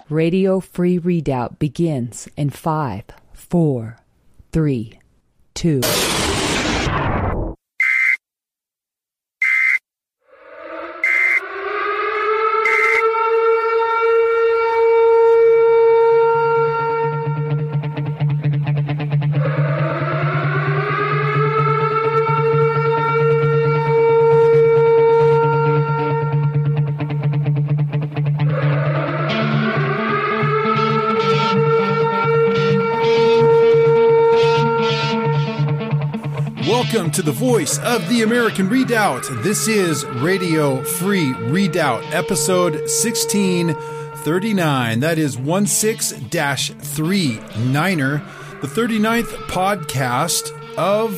Radio Free Redoubt begins in 5, 4, 3, 2. Welcome to the voice of the American Redoubt. This is Radio Free Redoubt, episode 1639. That is 16-39er, the 39th podcast of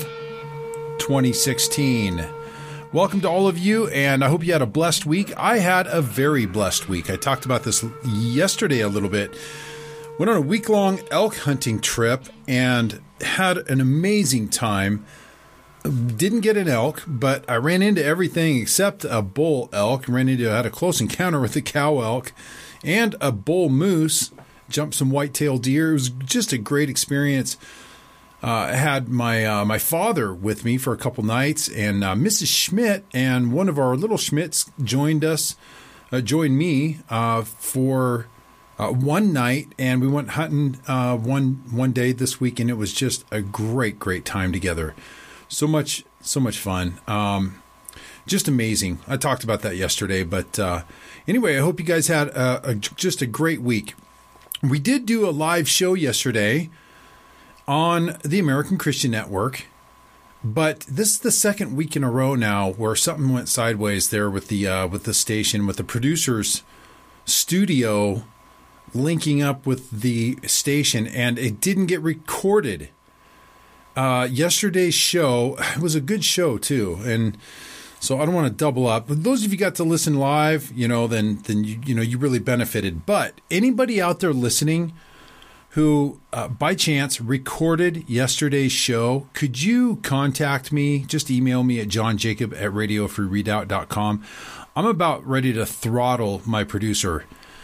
2016. Welcome to all of you, and I hope you had a blessed week. I had a very blessed week. I talked about this yesterday a little bit. Went on a week-long elk hunting trip and had an amazing time. Didn't get an elk, but I ran into everything except a bull elk. Had a close encounter with a cow elk and a bull moose. Jumped some white-tailed deer. It was just a great experience. I had my father with me for a couple nights, and Mrs. Schmidt and one of our little Schmidts joined me for one night, and we went hunting one day this week, and it was just a great time together. So much fun. Just amazing. I talked about that yesterday, but anyway, I hope you guys had just a great week. We did do a live show yesterday on the American Christian Network, but this is the second week in a row now where something went sideways there with the station, with the producer's studio linking up with the station, and it didn't get recorded. Yesterday's show was a good show too, and so I don't want to double up. But those of you got to listen live, then you really benefited. But anybody out there listening who by chance recorded yesterday's show, could you contact me? Just email me at johnjacob@radiofreeredoubt.com. I'm about ready to throttle my producer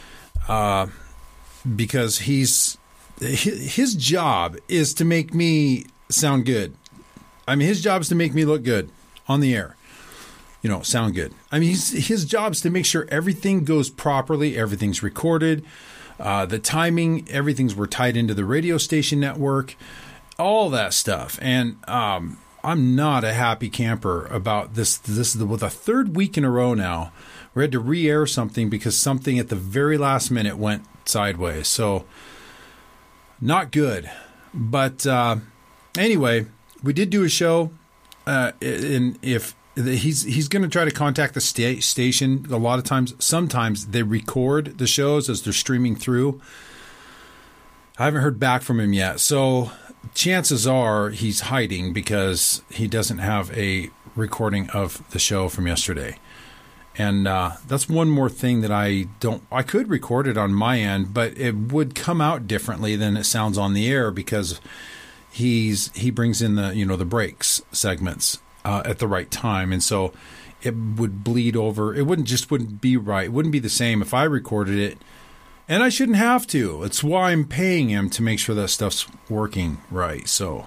because his job is to make me sound good. I mean, his job is to make me look good on the air. Sound good. I mean, his job is to make sure everything goes properly, everything's recorded, the timing, we're tied into the radio station network, all that stuff. And I'm not a happy camper about this. This is the third week in a row now. We had to re-air something because something at the very last minute went sideways. So not good. But anyway, we did do a show, and if he's going to try to contact the station, a lot of times, sometimes they record the shows as they're streaming through. I haven't heard back from him yet, so chances are he's hiding because he doesn't have a recording of the show from yesterday. And that's one more thing that I could record it on my end, but it would come out differently than it sounds on the air because he brings in the breaks segments at the right time, and so it would bleed over. It wouldn't be right. It wouldn't be the same if I recorded it, and I shouldn't have to. It's why I'm paying him to make sure that stuff's working right. So,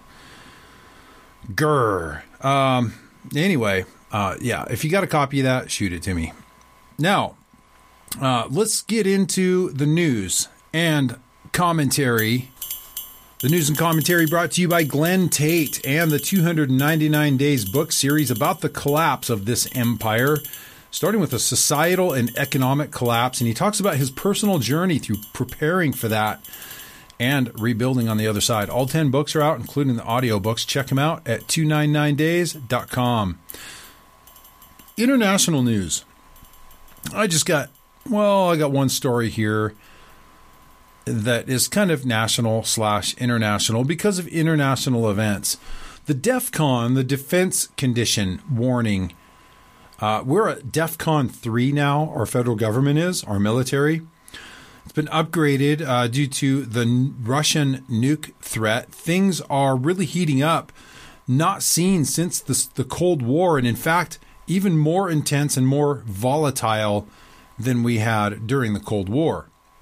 anyway, if you got a copy of that, shoot it to me. Now, let's get into the news and commentary. The news and commentary brought to you by Glenn Tate and the 299 Days book series about the collapse of this empire, starting with a societal and economic collapse. And he talks about his personal journey through preparing for that and rebuilding on the other side. All 10 books are out, including the audiobooks. Check them out at 299days.com. International news. I got one story here that is kind of national/international because of international events. The DEFCON, the Defense Condition Warning. We're at DEFCON 3 now, our federal government is, our military. It's been upgraded due to the Russian nuke threat. Things are really heating up, not seen since the Cold War, and in fact, even more intense and more volatile than we had during the Cold War.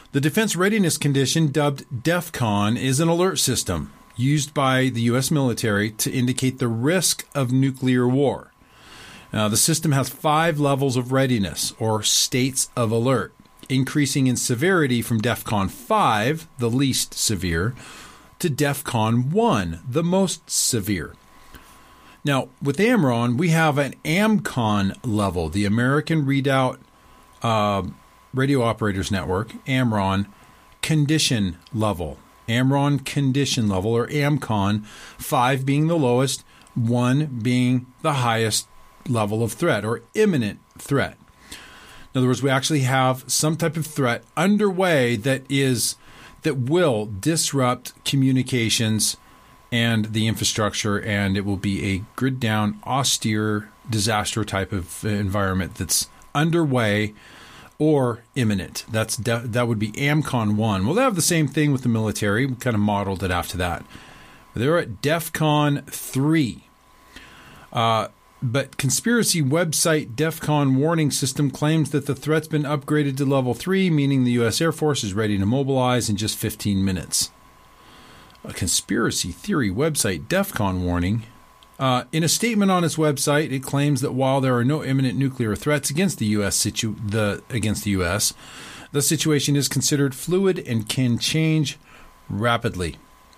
The Defense Readiness Condition, dubbed DEFCON, is an alert system used by the U.S. military to indicate the risk of nuclear war. Now, the system has 5 levels of readiness, or states of alert, increasing in severity from DEFCON 5, the least severe, to DEFCON 1, the most severe. Now, with AMRON, we have an AMCON level, the American Redoubt Radio Operators Network, AMRON condition level. AMRON condition level, or AMCON, 5 being the lowest, 1 being the highest level of threat, or imminent threat. In other words, we actually have some type of threat underway that will disrupt communications and the infrastructure, and it will be a grid down, austere, disaster type of environment that's underway or imminent. That would be AMCON 1. Well, they have the same thing with the military. We kind of modeled it after that. They're at DEFCON 3. But conspiracy website DEFCON warning system claims that the threat's been upgraded to level 3, meaning the U.S. Air Force is ready to mobilize in just 15 minutes. A conspiracy theory website DEFCON warning. In a statement on its website, it claims that while there are no imminent nuclear threats against the U.S., the situation is considered fluid and can change rapidly.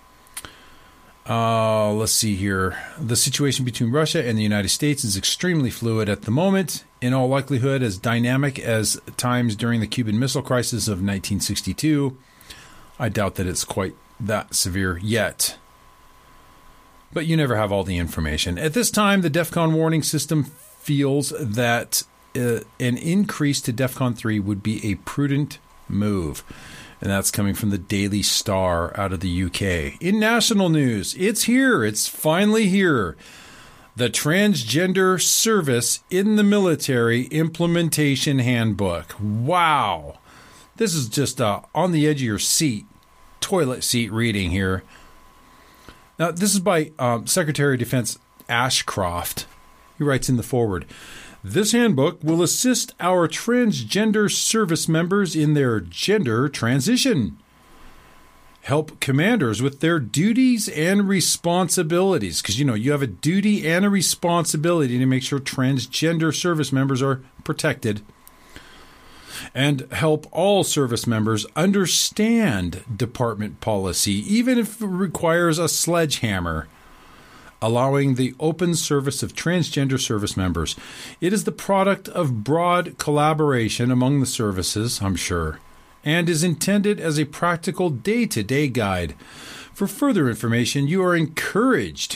Let's see here. The situation between Russia and the United States is extremely fluid at the moment, in all likelihood as dynamic as times during the Cuban Missile Crisis of 1962. I doubt that it's quite that severe yet. But you never have all the information. At this time, the DEFCON warning system feels that an increase to DEFCON 3 would be a prudent move. And that's coming from the Daily Star out of the UK. In national news, it's here. It's finally here. The Transgender Service in the Military Implementation Handbook. Wow. This is just on the edge of your seat, toilet seat reading here. Now, this is by Secretary of Defense Ashcroft. He writes in the foreword, "This handbook will assist our transgender service members in their gender transition, help commanders with their duties and responsibilities," because, you have a duty and a responsibility to make sure transgender service members are protected, and help all service members understand department policy, even if it requires a sledgehammer, allowing the open service of transgender service members. It is the product of broad collaboration among the services, I'm sure, and is intended as a practical day-to-day guide. For further information, you are encouraged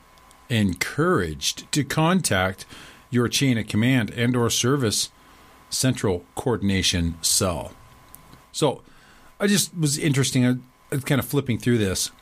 to contact your chain of command and or service Central Coordination Cell. So I just was interesting. I was kind of flipping through this.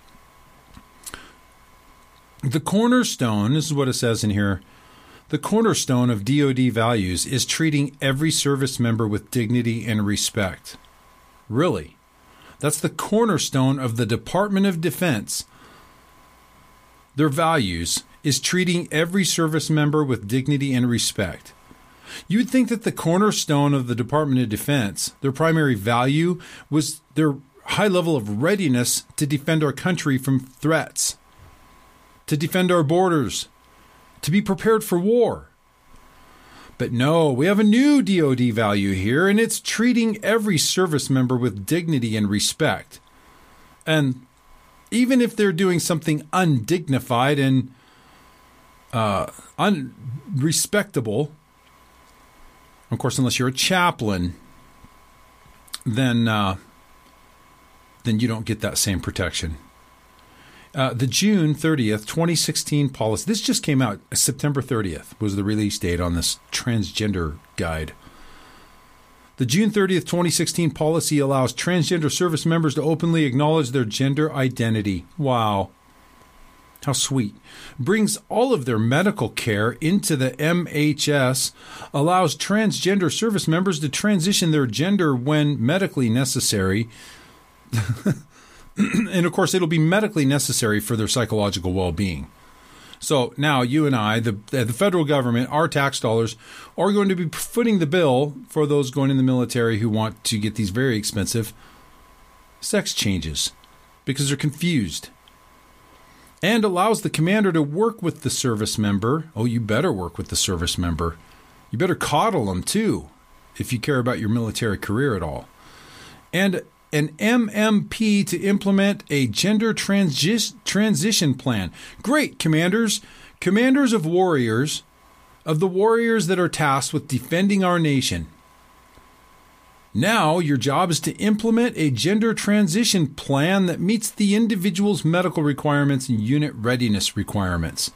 The cornerstone, this is what it says in here, the cornerstone of DoD values is treating every service member with dignity and respect. Really? That's the cornerstone of the Department of Defense. Their values is treating every service member with dignity and respect. You'd think that the cornerstone of the Department of Defense, their primary value, was their high level of readiness to defend our country from threats, to defend our borders, to be prepared for war. But no, we have a new DoD value here, and it's treating every service member with dignity and respect. And even if they're doing something undignified and unrespectable, of course, unless you're a chaplain, then you don't get that same protection. The June 30th, 2016 policy, this just came out, September 30th was the release date on this transgender guide. The June 30th, 2016 policy allows transgender service members to openly acknowledge their gender identity. Wow. How sweet. Brings all of their medical care into the MHS, allows transgender service members to transition their gender when medically necessary. And of course, it'll be medically necessary for their psychological well-being. So now you and I, the federal government, our tax dollars, are going to be footing the bill for those going in the military who want to get these very expensive sex changes because they're confused. And allows the commander to work with the service member. Oh, you better work with the service member. You better coddle them too, if you care about your military career at all. And an MMP to implement a gender transition plan. Great, commanders. Commanders of warriors, of the warriors that are tasked with defending our nation. Now, your job is to implement a gender transition plan that meets the individual's medical requirements and unit readiness requirements.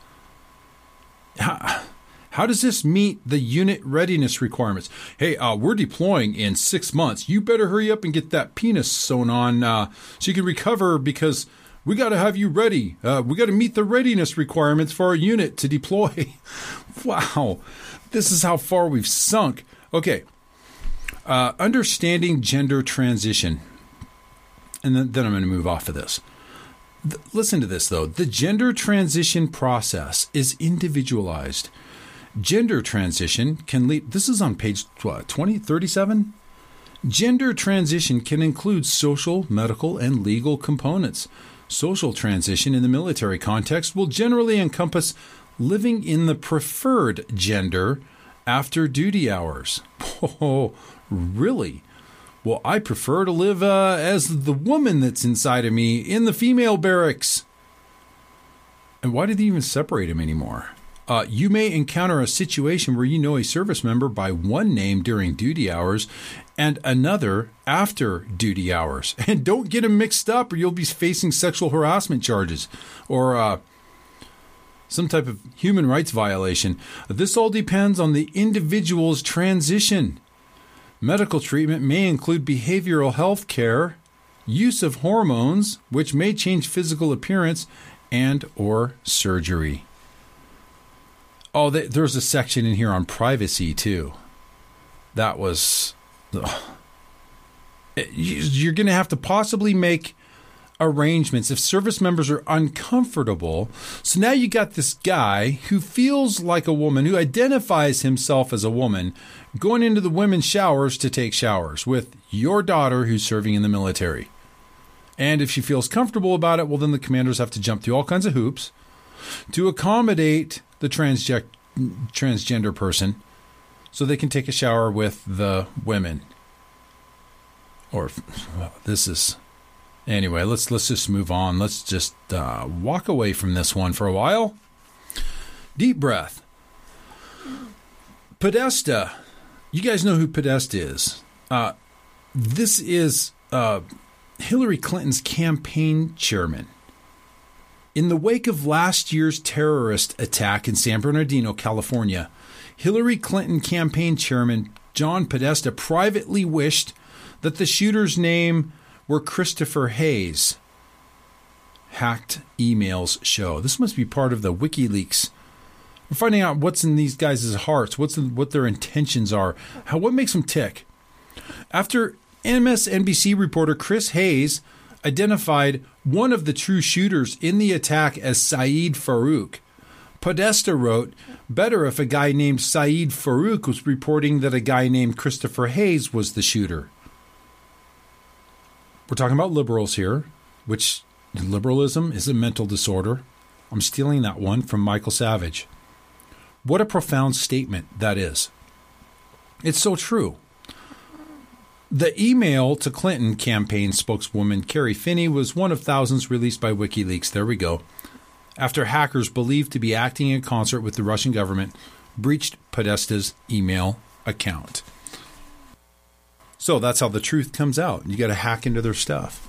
How does this meet the unit readiness requirements? Hey, we're deploying in 6 months. You better hurry up and get that penis sewn on so you can recover, because we got to have you ready. We got to meet the readiness requirements for our unit to deploy. Wow, this is how far we've sunk. Okay. Understanding gender transition. And then I'm going to move off of this. Listen to this, though. The gender transition process is individualized. Gender transition can lead... This is on page 37. Gender transition can include social, medical, and legal components. Social transition in the military context will generally encompass living in the preferred gender after duty hours. Oh, really? Well, I prefer to live as the woman that's inside of me in the female barracks. And why did they even separate them anymore? You may encounter a situation where you know a service member by one name during duty hours and another after duty hours. And don't get them mixed up or you'll be facing sexual harassment charges or some type of human rights violation. This all depends on the individual's transition. Medical treatment may include behavioral health care, use of hormones, which may change physical appearance, and or surgery. Oh, there's a section in here on privacy, too. That was... You're going to have to possibly make arrangements if service members are uncomfortable. So now you got this guy who feels like a woman, who identifies himself as a woman, going into the women's showers to take showers with your daughter who's serving in the military. And if she feels comfortable about it, well, then the commanders have to jump through all kinds of hoops to accommodate the transgender person so they can take a shower with the women. Or this is... Anyway, let's just move on. Let's just walk away from this one for a while. Deep breath. Podesta. You guys know who Podesta is. This is Hillary Clinton's campaign chairman. In the wake of last year's terrorist attack in San Bernardino, California, Hillary Clinton campaign chairman John Podesta privately wished that the shooter's name were Christopher Hayes. Hacked emails show. This must be part of the WikiLeaks. We're finding out what's in these guys' hearts, what their intentions are, what makes them tick. After MSNBC reporter Chris Hayes identified one of the true shooters in the attack as Saeed Farouk, Podesta wrote, better if a guy named Saeed Farouk was reporting that a guy named Christopher Hayes was the shooter. We're talking about liberals here, which liberalism is a mental disorder. I'm stealing that one from Michael Savage. What a profound statement that is. It's so true. The email to Clinton campaign spokeswoman Carrie Finney was one of thousands released by WikiLeaks. There we go. After hackers believed to be acting in concert with the Russian government breached Podesta's email account. So that's how the truth comes out. You got to hack into their stuff.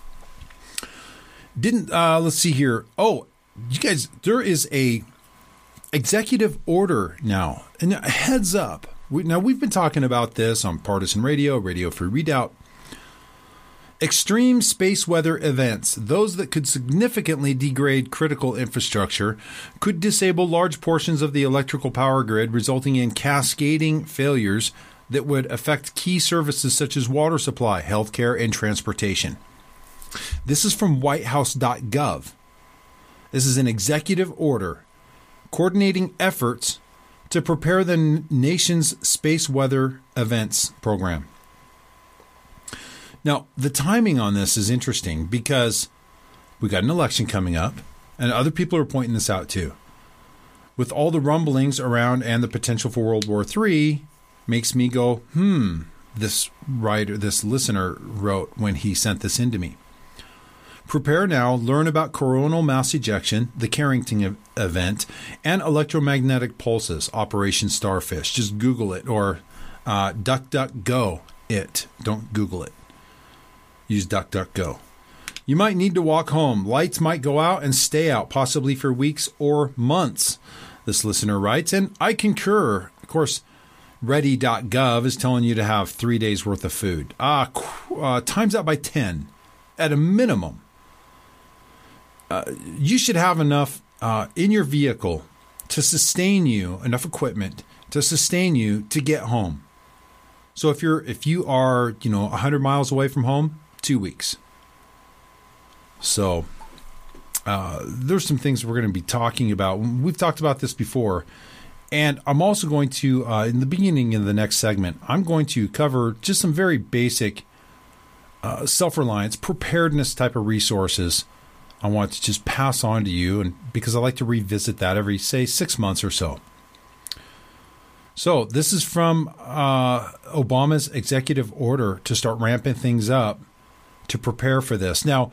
Let's see here. Oh, you guys, there is a executive order now. And heads up. We've been talking about this on Partisan Radio, Radio Free Redoubt. Extreme space weather events, those that could significantly degrade critical infrastructure, could disable large portions of the electrical power grid, resulting in cascading failures that would affect key services such as water supply, healthcare, and transportation. This is from whitehouse.gov. This is an executive order coordinating efforts to prepare the nation's space weather events program. Now, the timing on this is interesting because we got an election coming up, and other people are pointing this out too. With all the rumblings around and the potential for World War III, makes me go, this listener wrote when he sent this in to me. Prepare now, learn about coronal mass ejection, the Carrington event, and electromagnetic pulses, Operation Starfish. Just Google it or DuckDuckGo it. Don't Google it. Use DuckDuckGo. You might need to walk home. Lights might go out and stay out, possibly for weeks or months, this listener writes, and I concur. Of course, ready.gov is telling you to have 3 days worth of food. Times that by 10 at a minimum. You should have enough in your vehicle to sustain you, enough equipment to sustain you to get home. So if you are 100 miles away from home, 2 weeks. So there's some things we're going to be talking about. We've talked about this before. And I'm also going to, in the beginning of the next segment, I'm going to cover just some very basic self-reliance, preparedness type of resources I want to just pass on to you, and because I like to revisit that every, say, 6 months or so. So this is from Obama's executive order to start ramping things up to prepare for this. Now,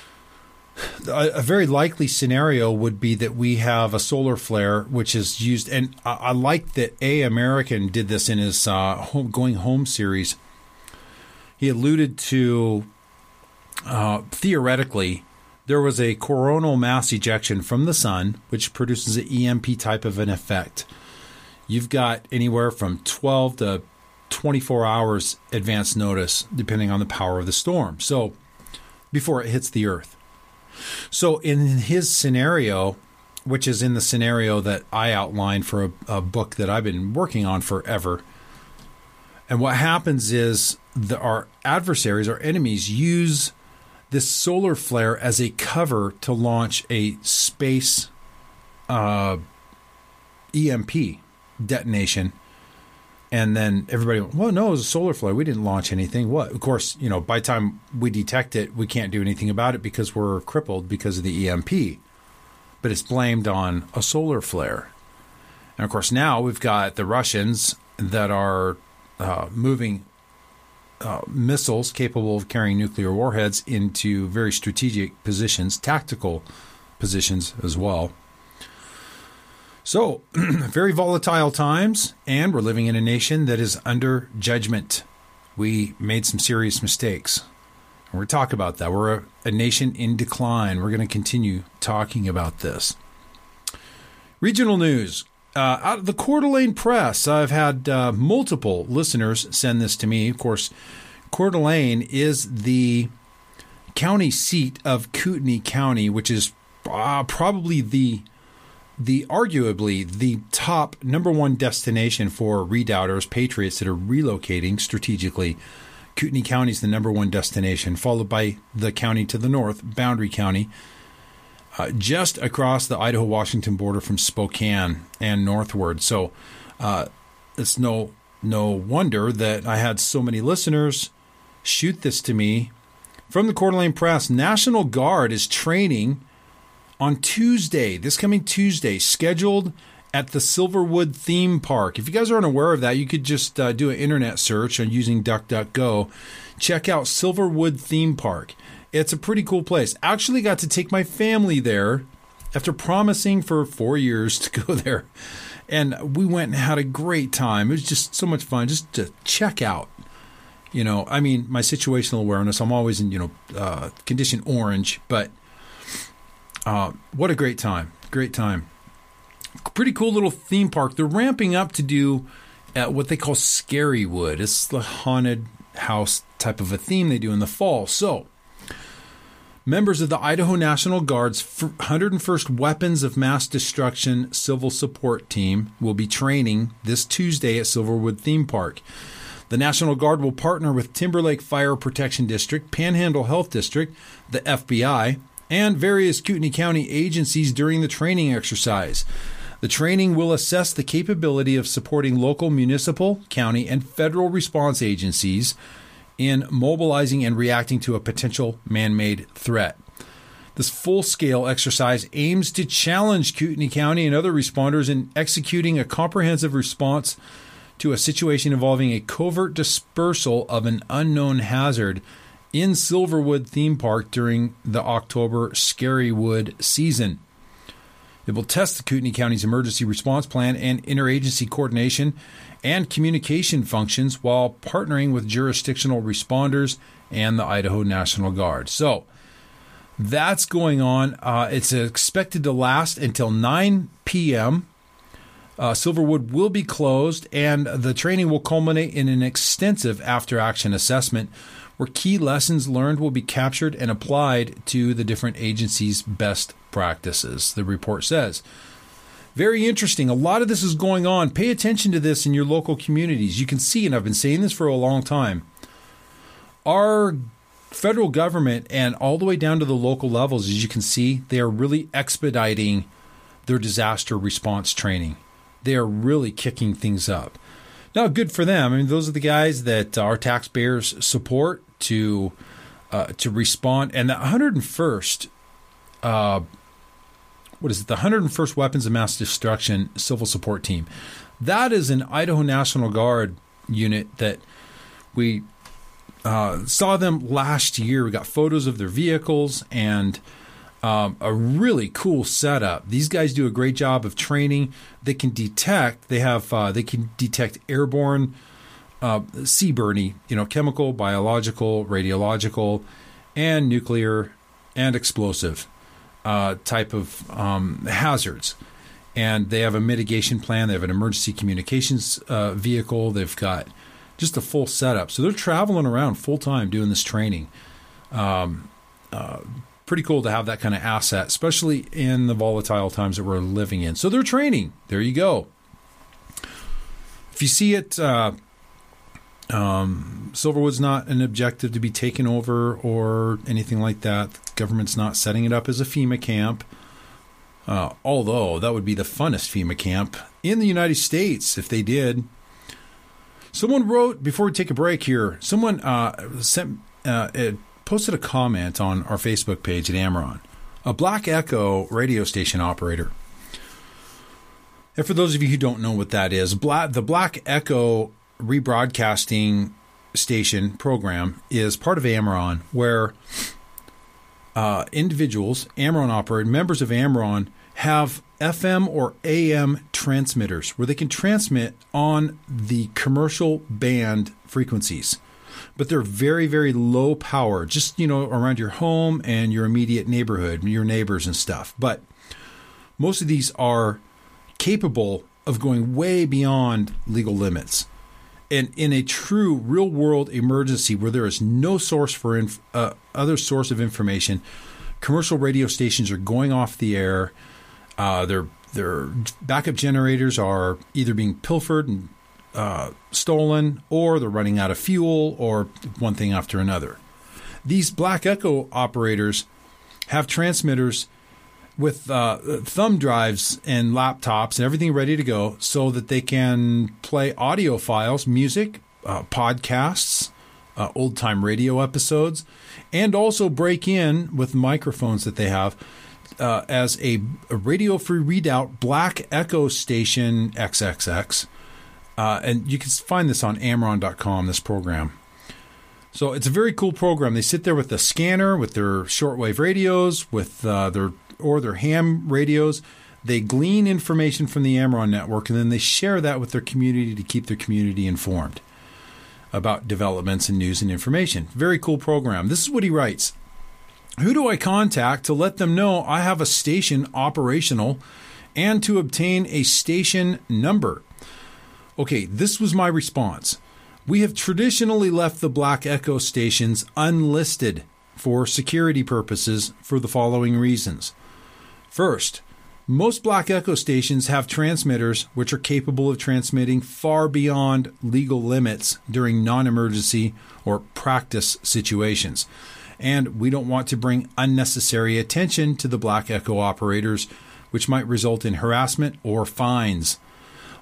a very likely scenario would be that we have a solar flare, which is used, and I like that American did this in his Going Home series. He alluded to, theoretically, there was a coronal mass ejection from the sun, which produces an EMP type of an effect. You've got anywhere from 12 to 24 hours advance notice, depending on the power of the storm. So before it hits the earth. So in his scenario, which is in the scenario that I outlined for a book that I've been working on forever, and what happens is our adversaries, our enemies, use this solar flare as a cover to launch a space EMP detonation. And then everybody went, well, no, it was a solar flare. We didn't launch anything. What? Of course, by the time we detect it, we can't do anything about it because we're crippled because of the EMP. But it's blamed on a solar flare. And of course, now we've got the Russians that are moving missiles capable of carrying nuclear warheads into very strategic positions, tactical positions as well. So, very volatile times, and we're living in a nation that is under judgment. We made some serious mistakes. And we're going to talk about that. We're a nation in decline. We're going to continue talking about this. Regional news. Out of the Coeur d'Alene Press, I've had multiple listeners send this to me. Of course, Coeur d'Alene is the county seat of Kootenai County, which is probably the arguably the top number one destination for redoubters, patriots that are relocating strategically. Kootenai County is the number one destination, followed by the county to the north, Boundary County, just across the Idaho-Washington border from Spokane and northward. So it's no wonder that I had so many listeners shoot this to me. From the Coeur d'Alene Press, National Guard is training on Tuesday, this coming Tuesday, scheduled at the Silverwood Theme Park. If you guys aren't aware of that, you could just do an internet search on using DuckDuckGo. Check out Silverwood Theme Park. It's a pretty cool place. Actually got to take my family there after promising for 4 years to go there. And we went and had a great time. It was just so much fun just to check out. My situational awareness, I'm always in, condition orange, but what a great time. Great time. Pretty cool little theme park. They're ramping up to do what they call Scarywood. It's the haunted house type of a theme they do in the fall. So, members of the Idaho National Guard's 101st Weapons of Mass Destruction Civil Support Team will be training this Tuesday at Silverwood Theme Park. The National Guard will partner with Timberlake Fire Protection District, Panhandle Health District, the FBI, and various Kootenai County agencies during the training exercise. The training will assess the capability of supporting local municipal, county, and federal response agencies in mobilizing and reacting to a potential man-made threat. This full-scale exercise aims to challenge Kootenai County and other responders in executing a comprehensive response to a situation involving a covert dispersal of an unknown hazard in Silverwood Theme Park during the October Scarywood season. It will test the Kootenai County's emergency response plan and interagency coordination and communication functions while partnering with jurisdictional responders and the Idaho National Guard. So that's going on. It's expected to last until 9 p.m. Silverwood will be closed, and the training will culminate in an extensive after-action assessment where key lessons learned will be captured and applied to the different agencies' best practices, the report says. Very interesting. A lot of this is going on. Pay attention to this in your local communities. You can see, and I've been saying this for a long time, our federal government and all the way down to the local levels, as you can see, they are really expediting their disaster response training. They are really kicking things up. Now, good for them. I mean, those are the guys that our taxpayers support to respond. And the 101st, the 101st Weapons of Mass Destruction Civil Support Team, that is an Idaho National Guard unit that we saw them last year. We got photos of their vehicles and a really cool setup. These guys do a great job of training. They can detect. They can detect airborne CBRNE, chemical, biological, radiological, and nuclear and explosive type of hazards. And they have a mitigation plan. They have an emergency communications vehicle. They've got just a full setup. So they're traveling around full time doing this training. Pretty cool to have that kind of asset, especially in the volatile times that we're living in. So they're training. There you go. If you see it, Silverwood's not an objective to be taken over or anything like that. The government's not setting it up as a FEMA camp, although that would be the funnest FEMA camp in the United States if they did. Someone wrote, before we take a break here, someone posted a comment on our Facebook page at Amaron, a Black Echo radio station operator. And for those of you who don't know what that is, the Black Echo rebroadcasting station program is part of Amaron, where individuals, Amaron operators, members of Amaron, have FM or AM transmitters where they can transmit on the commercial band frequencies. But they're very, very low power, just, around your home and your immediate neighborhood, your neighbors and stuff. But most of these are capable of going way beyond legal limits. And in a true real-world emergency where there is no source for other source of information, commercial radio stations are going off the air. Their backup generators are either being pilfered and stolen, or they're running out of fuel, or one thing after another. These Black Echo operators have transmitters with thumb drives and laptops and everything ready to go so that they can play audio files, music, podcasts, old-time radio episodes, and also break in with microphones that they have as a radio-free readout Black Echo Station XXX. And you can find this on Amaron.com, this program. So it's a very cool program. They sit there with the scanner, with their shortwave radios, with their ham radios. They glean information from the Amaron network, and then they share that with their community to keep their community informed about developments and news and information. Very cool program. This is what he writes. Who do I contact to let them know I have a station operational and to obtain a station number? Okay, this was my response. We have traditionally left the Black Echo stations unlisted for security purposes for the following reasons. First, most Black Echo stations have transmitters which are capable of transmitting far beyond legal limits during non-emergency or practice situations. And we don't want to bring unnecessary attention to the Black Echo operators, which might result in harassment or fines.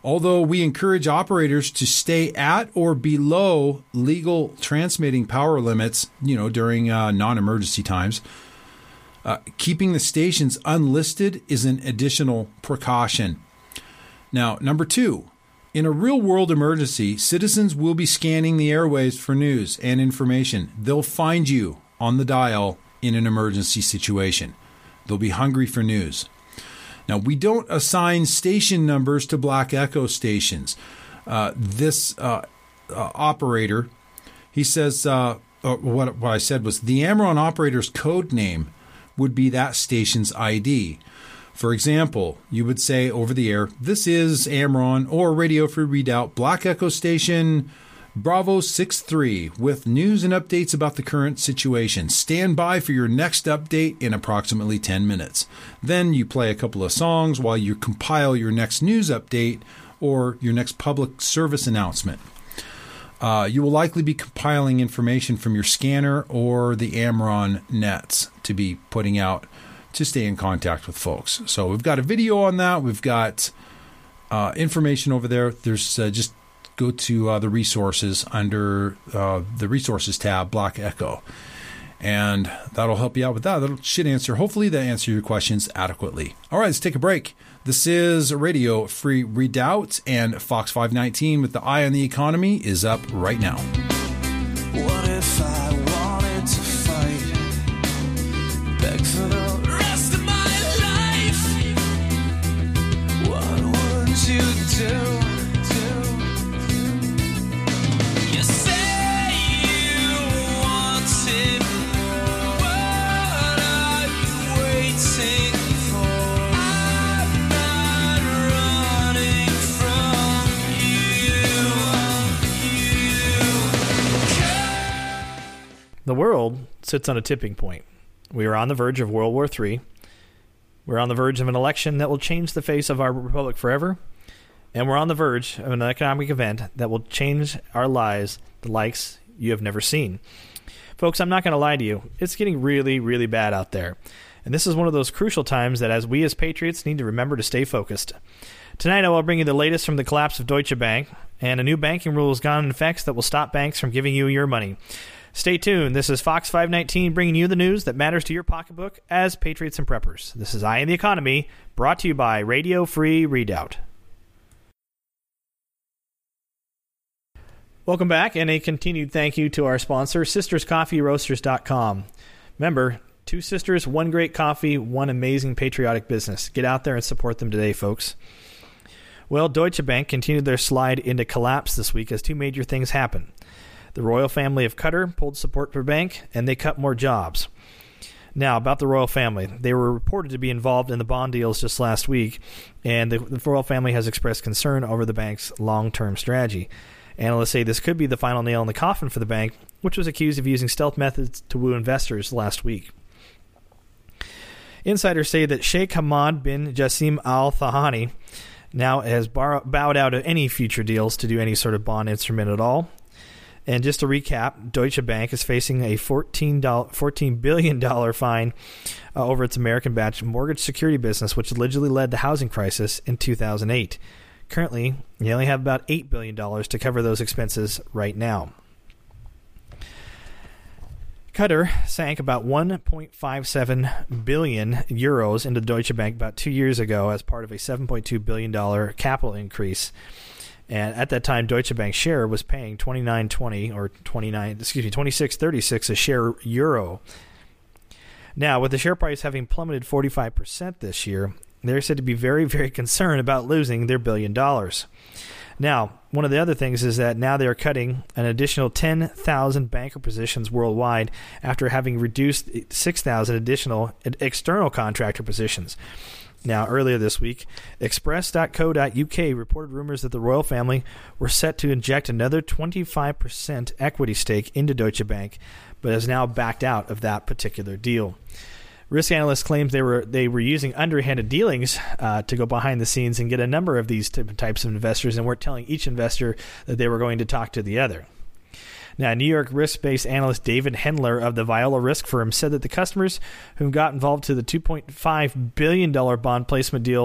Although we encourage operators to stay at or below legal transmitting power limits, during non-emergency times, keeping the stations unlisted is an additional precaution. Now, number 2, in a real-world emergency, citizens will be scanning the airwaves for news and information. They'll find you on the dial in an emergency situation. They'll be hungry for news. Now, we don't assign station numbers to Black Echo stations. This operator, he says, what I said was the Amron operator's code name would be that station's ID. For example, you would say over the air, this is Amron or Radio Free Redoubt, Black Echo Station Bravo 63 with news and updates about the current situation. Stand by for your next update in approximately 10 minutes. Then you play a couple of songs while you compile your next news update or your next public service announcement. You will likely be compiling information from your scanner or the Amron nets to be putting out to stay in contact with folks. So we've got a video on that. We've got information over there. There's just go to the resources under the resources tab, Black Echo. And that'll help you out with that. That should hopefully that answer your questions adequately. All right, let's take a break. This is Radio Free Redoubt, and Fox 519 with the Eye on the Economy is up right now. What if I wanted to fight back for the rest of my life? What would you do? The world sits on a tipping point. We are on the verge of World War III. We're on the verge of an election that will change the face of our republic forever. And we're on the verge of an economic event that will change our lives the likes you have never seen. Folks, I'm not going to lie to you. It's getting really, really bad out there. And this is one of those crucial times that we as patriots need to remember to stay focused. Tonight I will bring you the latest from the collapse of Deutsche Bank, and a new banking rule has gone in effect that will stop banks from giving you your money. Stay tuned. This is Fox 519 bringing you the news that matters to your pocketbook as patriots and preppers. This is Eye on the Economy, brought to you by Radio Free Redoubt. Welcome back, and a continued thank you to our sponsor, SistersCoffeeRoasters.com. Remember, 2 sisters, 1 great coffee, 1 amazing patriotic business. Get out there and support them today, folks. Well, Deutsche Bank continued their slide into collapse this week as 2 major things happened. The royal family of Qatar pulled support for the bank, and they cut more jobs. Now, about the royal family. They were reported to be involved in the bond deals just last week, and the royal family has expressed concern over the bank's long-term strategy. Analysts say this could be the final nail in the coffin for the bank, which was accused of using stealth methods to woo investors last week. Insiders say that Sheikh Hamad bin Jassim Al Thani now has bowed out of any future deals to do any sort of bond instrument at all. And just to recap, Deutsche Bank is facing a $14 billion fine over its American-backed mortgage security business, which allegedly led the housing crisis in 2008. Currently, they only have about $8 billion to cover those expenses right now. Qatar sank about 1.57 billion euros into Deutsche Bank about 2 years ago as part of a $7.2 billion capital increase. And at that time, Deutsche Bank's share was paying $26.36 a share euro. Now, with the share price having plummeted 45% this year, they're said to be very, very concerned about losing their $1 billion. Now, one of the other things is that now they are cutting an additional 10,000 banker positions worldwide after having reduced 6,000 additional external contractor positions. Now, earlier this week, Express.co.uk reported rumors that the royal family were set to inject another 25% equity stake into Deutsche Bank, but has now backed out of that particular deal. Risk analysts claimed they were using underhanded dealings to go behind the scenes and get a number of these types of investors, and weren't telling each investor that they were going to talk to the other. Now, New York risk-based analyst David Hendler of the Viola Risk Firm said that the customers who got involved to the $2.5 billion bond placement deal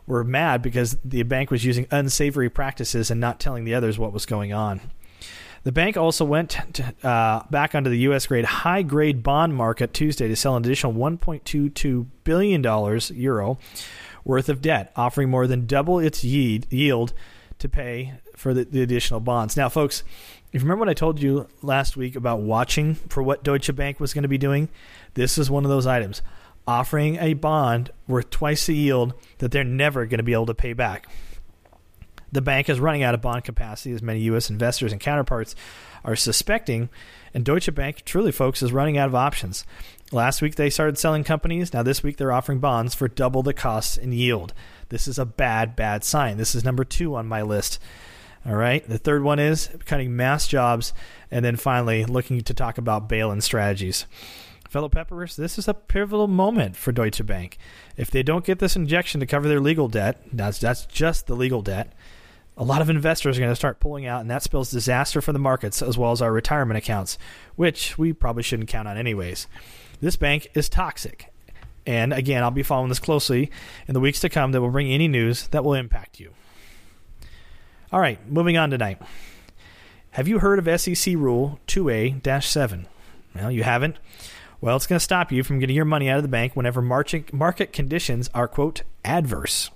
were mad because the bank was using unsavory practices and not telling the others what was going on. The bank also went back onto the U.S. high-grade bond market Tuesday to sell an additional $1.22 billion euro worth of debt, offering more than double its yield to pay for the additional bonds. Now, folks, if you remember what I told you last week about watching for what Deutsche Bank was going to be doing, this is one of those items. Offering a bond worth twice the yield that they're never going to be able to pay back. The bank is running out of bond capacity, as many U.S. investors and counterparts are suspecting, and Deutsche Bank, truly, folks, is running out of options. Last week, they started selling companies. Now, this week, they're offering bonds for double the cost and yield. This is a bad, bad sign. This is number 2 on my list. All right. The third one is cutting mass jobs, and then finally, looking to talk about bail-in strategies. Fellow Pepperers, this is a pivotal moment for Deutsche Bank. If they don't get this injection to cover their legal debt, that's just the legal debt, a lot of investors are going to start pulling out, and that spells disaster for the markets as well as our retirement accounts, which we probably shouldn't count on anyways. This bank is toxic. And again, I'll be following this closely in the weeks to come that will bring any news that will impact you. All right, moving on tonight. Have you heard of SEC Rule 2A-7? Well, you haven't? Well, it's going to stop you from getting your money out of the bank whenever market conditions are, quote, adverse.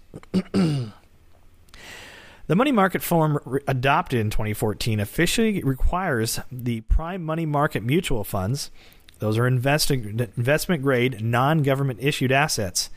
The money market form adopted in 2014 officially requires the prime money market mutual funds, those are investment-grade, non-government issued assets,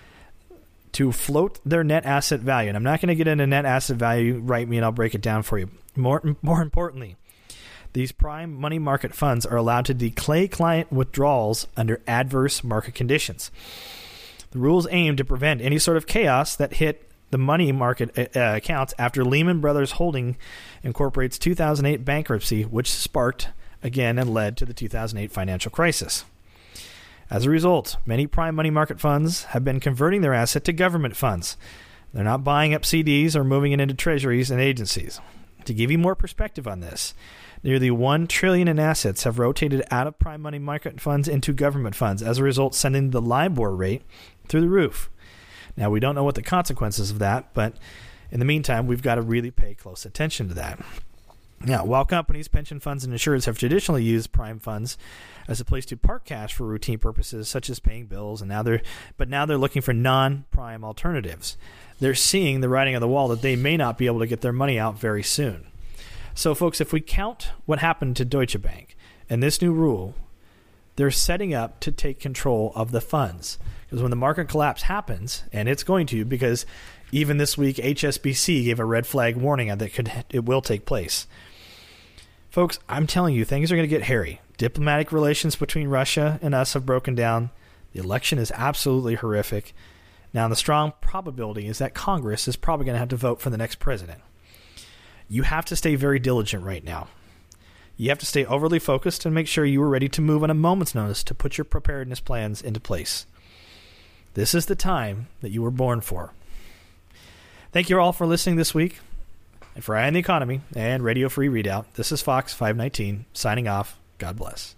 to float their net asset value. And I'm not going to get into net asset value. Write me and I'll break it down for you. More importantly, these prime money market funds are allowed to declare client withdrawals under adverse market conditions. The rules aim to prevent any sort of chaos that hit the money market accounts after Lehman Brothers Holding Incorporate's 2008 bankruptcy, which sparked, again, and led to the 2008 financial crisis. As a result, many prime money market funds have been converting their asset to government funds. They're not buying up CDs or moving it into treasuries and agencies. To give you more perspective on this, nearly $1 trillion in assets have rotated out of prime money market funds into government funds, as a result sending the LIBOR rate through the roof. Now, we don't know what the consequences of that, but in the meantime, we've got to really pay close attention to that. Now, while companies, pension funds, and insurers have traditionally used prime funds as a place to park cash for routine purposes, such as paying bills, now they're looking for non-prime alternatives. They're seeing the writing on the wall that they may not be able to get their money out very soon. So, folks, if we count what happened to Deutsche Bank and this new rule, they're setting up to take control of the funds. Because when the market collapse happens, and it's going to, because even this week HSBC gave a red flag warning that it will take place. Folks, I'm telling you, things are going to get hairy. Diplomatic relations between Russia and us have broken down. The election is absolutely horrific. Now, the strong probability is that Congress is probably going to have to vote for the next president. You have to stay very diligent right now. You have to stay overly focused and make sure you are ready to move on a moment's notice to put your preparedness plans into place. This is the time that you were born for. Thank you all for listening this week. And for Eye on the Economy and Radio Free Readout, this is Fox 519 signing off. God bless.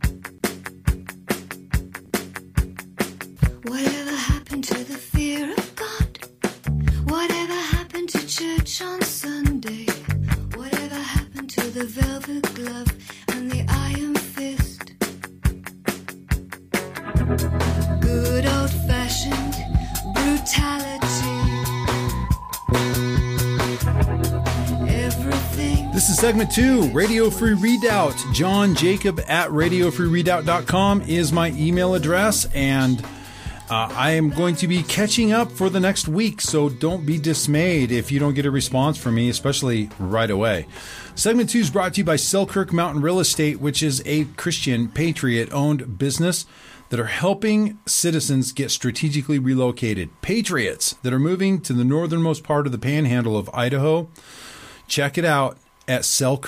Whatever happened to the fear of God? Whatever happened to church on Sunday? Whatever happened to the velvet glove and the iron fist? Good old-fashioned brutality. Everything. This is segment 2, Radio Free Readout. John Jacob at radiofreereadout.com is my email address, and I am going to be catching up for the next week, so don't be dismayed if you don't get a response from me, especially right away. Segment 2 is brought to you by Selkirk Mountain Real Estate, which is a Christian Patriot-owned business that are helping citizens get strategically relocated. Patriots that are moving to the northernmost part of the panhandle of Idaho. Check it out at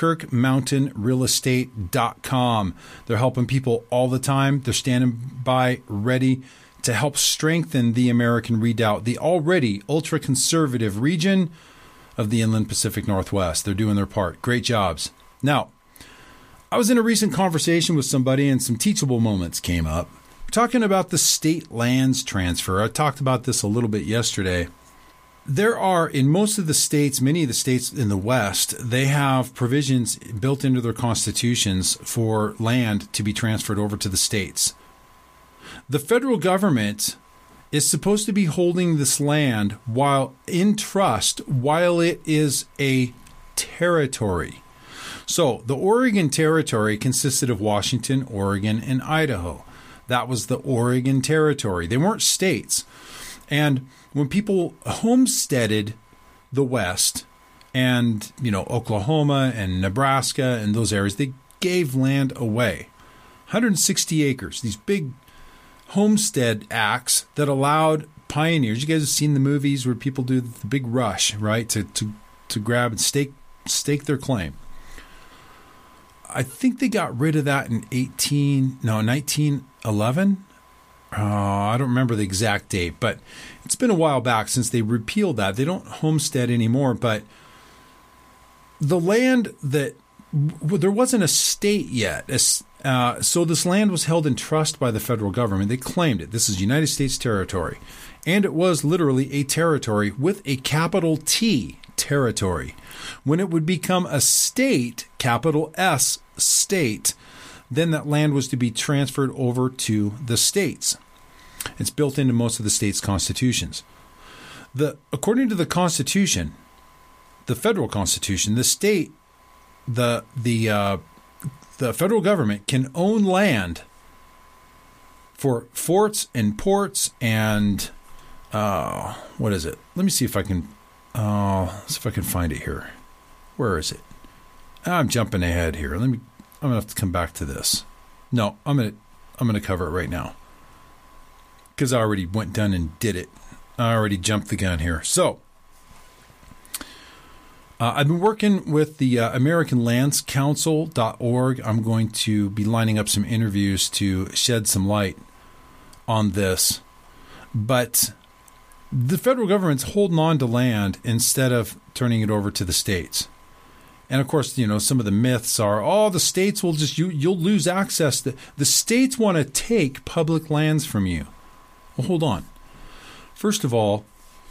selkirkmountainrealestate.com. They're helping people all the time. They're standing by ready to help strengthen the American Redoubt, the already ultra-conservative region of the Inland Pacific Northwest. They're doing their part. Great jobs. Now, I was in a recent conversation with somebody and some teachable moments came up. We're talking about the state lands transfer. I talked about this a little bit yesterday. there are, in most of the states, many of the states in the West, they have provisions built into their constitutions for land to be transferred over to the states. The federal government is supposed to be holding this land while in trust while it is a territory. So the Oregon Territory consisted of Washington, Oregon, and Idaho. That was the Oregon Territory. They weren't states. And when people homesteaded the West and, Oklahoma and Nebraska and those areas, they gave land away. 160 acres, these big homestead acts that allowed pioneers. You guys have seen the movies where people do the big rush, right, to grab and stake their claim. I think they got rid of that in 1911. I don't remember the exact date, but it's been a while back since they repealed that. They don't homestead anymore, but the land that there wasn't a state yet. So this land was held in trust by the federal government. They claimed it. This is United States territory. And it was literally a territory with a capital T, territory. When it would become a state, capital S, state, then that land was to be transferred over to the states. It's built into most of the states' constitutions. According to the Constitution, the federal Constitution, the state, the federal government can own land for forts and ports and what is it? Let me see if I can find it here. Where is it? I'm jumping ahead here. I'm gonna have to come back to this. No, I'm gonna cover it right now because I already went done and did it. I already jumped the gun here. So I've been working with the AmericanLandsCouncil.org. I'm going to be lining up some interviews to shed some light on this. But the federal government's holding on to land instead of turning it over to the states. And of course, some of the myths are, the states will you'll lose access. The states want to take public lands from you. Well, hold on. First of all,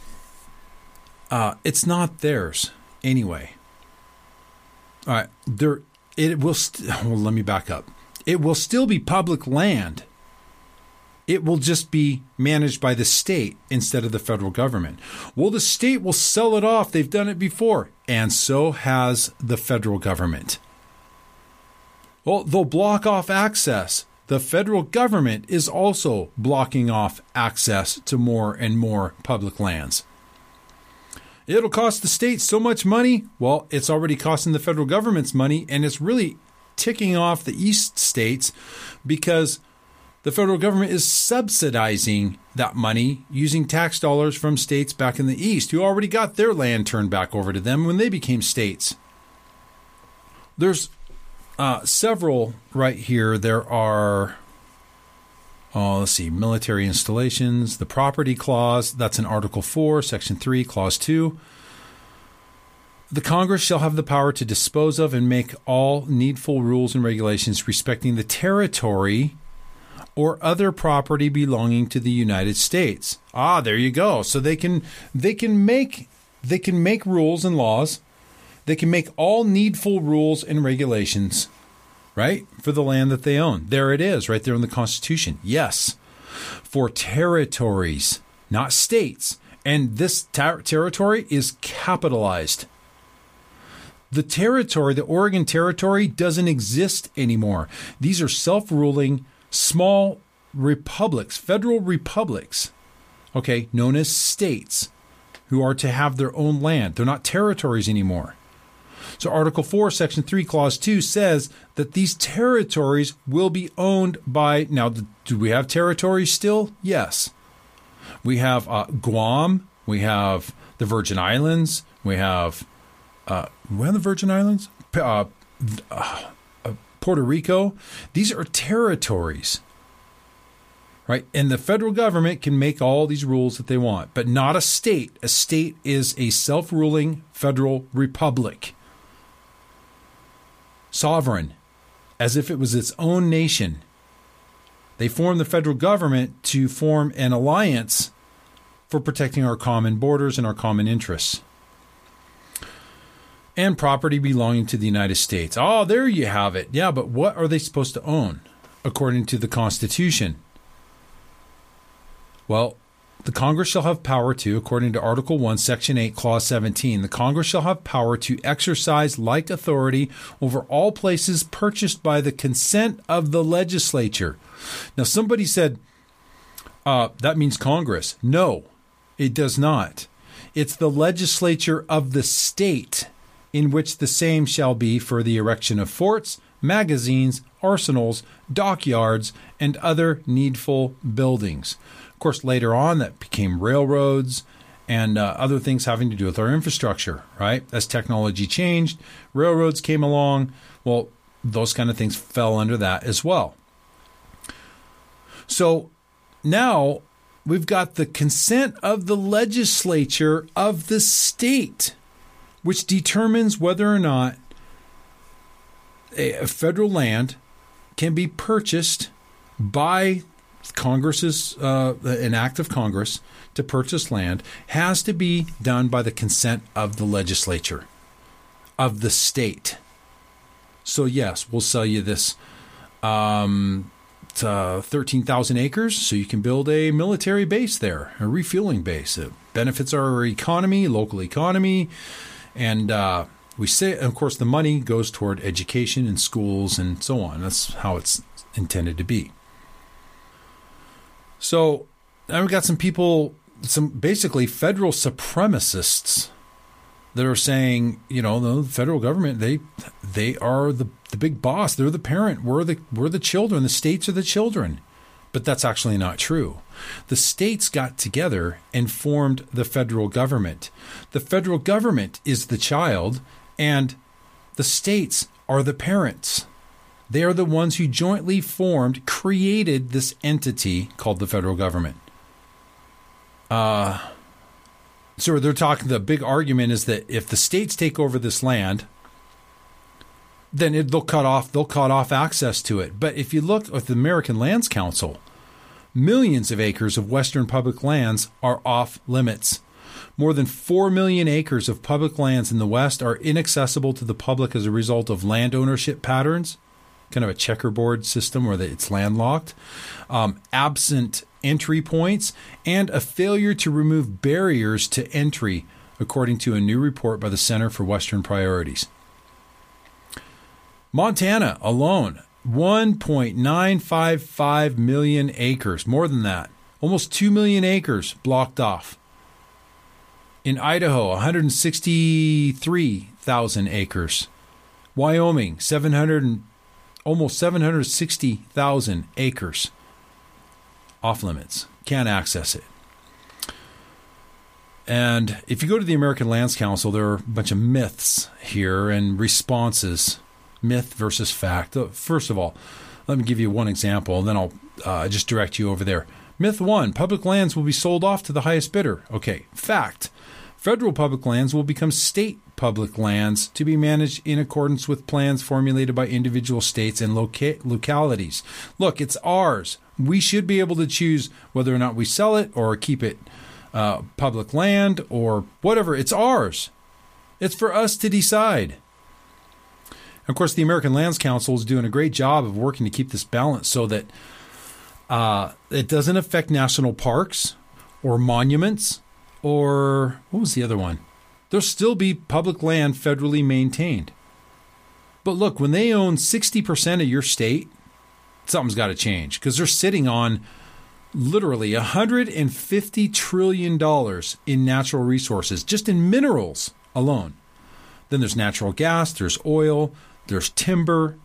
it's not theirs anyway. All right, it will. Well, let me back up. It will still be public land. It will just be managed by the state instead of the federal government. Well, the state will sell it off. They've done it before. And so has the federal government. Well, they'll block off access. The federal government is also blocking off access to more and more public lands. It'll cost the state so much money. Well, it's already costing the federal government's money, and it's really ticking off the east states because the federal government is subsidizing that money using tax dollars from states back in the east who already got their land turned back over to them when they became states. There's several right here. There are, military installations, the property clause, that's in Article 4, Section 3, Clause 2. The Congress shall have the power to dispose of and make all needful rules and regulations respecting the territory or other property belonging to the United States. There you go. So they can make rules and laws. They can make all needful rules and regulations, right, for the land that they own. There it is, right there in the Constitution. Yes, for territories, not states. And this territory is capitalized. The territory, the Oregon Territory, doesn't exist anymore. These are self-ruling small republics, federal republics, known as states, who are to have their own land. They're not territories anymore. So Article 4, Section 3, Clause 2 says that these territories will be owned by... Now, do we have territories still? Yes. We have Guam. We have the Virgin Islands. We have... the Virgin Islands? Puerto Rico. These are territories, right? And the federal government can make all these rules that they want, but not a state. A state is a self-ruling federal republic. Sovereign, as if it was its own nation. They formed the federal government to form an alliance for protecting our common borders and our common interests. And property belonging to the United States. Oh, there you have it. Yeah, but what are they supposed to own according to the Constitution? Well, the Congress shall have power to, according to Article 1, Section 8, Clause 17, the Congress shall have power to exercise like authority over all places purchased by the consent of the legislature. Now, somebody said, that means Congress. No, it does not. It's the legislature of the state in which the same shall be for the erection of forts, magazines, arsenals, dockyards, and other needful buildings. Of course, later on, that became railroads and other things having to do with our infrastructure, right? As technology changed, railroads came along. Well, those kind of things fell under that as well. So now we've got the consent of the legislature of the state, which determines whether or not a federal land can be purchased by Congress's an act of Congress to purchase land has to be done by the consent of the legislature of the state. So yes, we'll sell you this 13,000 acres so you can build a military base there, a refueling base. It benefits our economy, local economy, and we say, of course, the money goes toward education and schools and so on. That's how it's intended to be. So now we've got some people, some basically federal supremacists that are saying, you know, the federal government, they are the big boss. They're the parent. We're the children. The states are the children. But that's actually not true. The states got together and formed the federal government. The federal government is the child, and the states are the parents. They are the ones who jointly created this entity called the federal government. So they're talking, the big argument is that if the states take over this land, then they'll cut off access to it. But if you look at the American Lands Council, millions of acres of Western public lands are off limits. More than 4 million acres of public lands in the West are inaccessible to the public as a result of land ownership patterns, kind of a checkerboard system where it's landlocked, absent entry points, and a failure to remove barriers to entry, according to a new report by the Center for Western Priorities. Montana alone, 1.955 million acres, more than that, almost 2 million acres blocked off. In Idaho, 163,000 acres. Wyoming, almost 760,000 acres off limits. Can't access it. And if you go to the American Lands Council, there are a bunch of myths here and responses. Myth versus fact. First of all, let me give you one example, and then I'll just direct you over there. Myth 1, public lands will be sold off to the highest bidder. Okay. Fact, federal public lands will become state public lands to be managed in accordance with plans formulated by individual states and localities. Look, it's ours. We should be able to choose whether or not we sell it or keep it public land or whatever. It's ours. It's for us to decide. Of course, the American Lands Council is doing a great job of working to keep this balance so that it doesn't affect national parks or monuments or what was the other one? There'll still be public land federally maintained. But look, when they own 60% of your state, something's got to change because they're sitting on literally $150 trillion in natural resources, just in minerals alone. Then there's natural gas, there's oil, there's timber.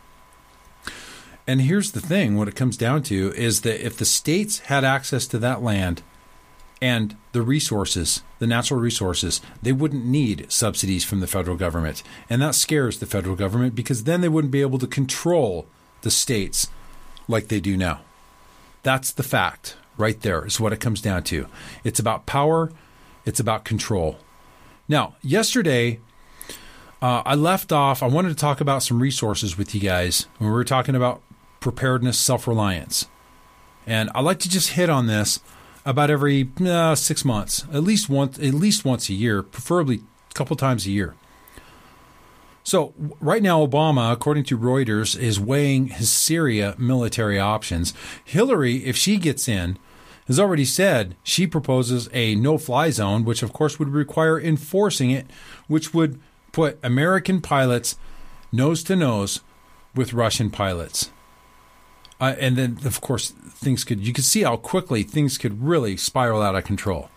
And here's the thing, what it comes down to is that if the states had access to that land and the resources, the natural resources, they wouldn't need subsidies from the federal government. And that scares the federal government because then they wouldn't be able to control the states like they do now. That's the fact right there is what it comes down to. It's about power. It's about control. Now, yesterday, I left off. I wanted to talk about some resources with you guys when we were talking about preparedness, self-reliance. And I'd like to just hit on this about every 6 months, at least once a year, preferably a couple times a year. So right now, Obama, according to Reuters, is weighing his Syria military options. Hillary, if she gets in, has already said she proposes a no-fly zone, which of course would require enforcing it, which would put American pilots nose to nose with Russian pilots. And then, of course, you could see how quickly things could really spiral out of control.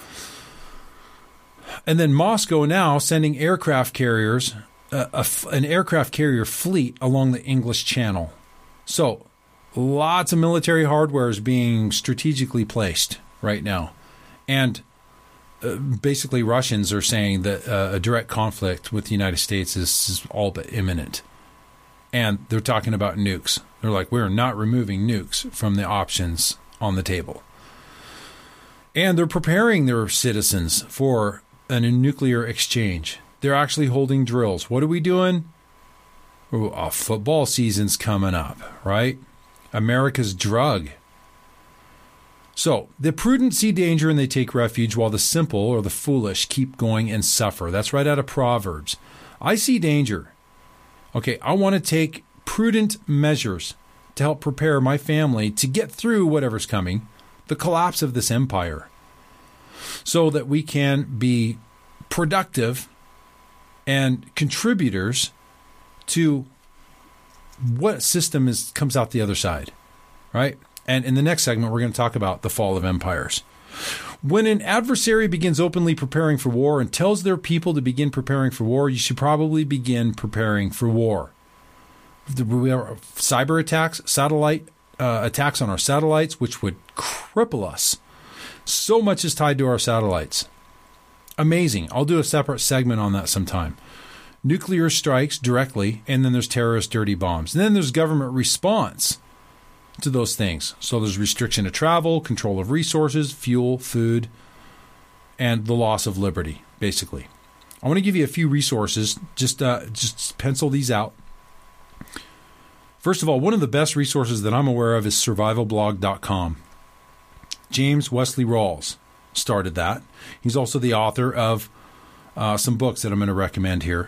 And then Moscow now sending aircraft carriers, an aircraft carrier fleet along the English Channel. So lots of military hardware is being strategically placed right now. And basically Russians are saying that a direct conflict with the United States is all but imminent. And they're talking about nukes. They're like, we're not removing nukes from the options on the table. And they're preparing their citizens for a nuclear exchange. They're actually holding drills. What are we doing? Football season's coming up, right? America's drug. So the prudent see danger and they take refuge, while the simple or the foolish keep going and suffer. That's right out of Proverbs. I see danger. Okay, I want to take prudent measures to help prepare my family to get through whatever's coming, the collapse of this empire, so that we can be productive and contributors to what system comes out the other side, right? And in the next segment, we're going to talk about the fall of empires. When an adversary begins openly preparing for war and tells their people to begin preparing for war, you should probably begin preparing for war. We have cyber attacks, satellite attacks on our satellites, which would cripple us. So much is tied to our satellites. Amazing. I'll do a separate segment on that sometime. Nuclear strikes directly, and then there's terrorist dirty bombs. And then there's government response to those things. So there's restriction of travel, control of resources, fuel, food, and the loss of liberty, basically. I want to give you a few resources. Just pencil these out. First of all, one of the best resources that I'm aware of is survivalblog.com. James Wesley Rawls started that. He's also the author of some books that I'm going to recommend here.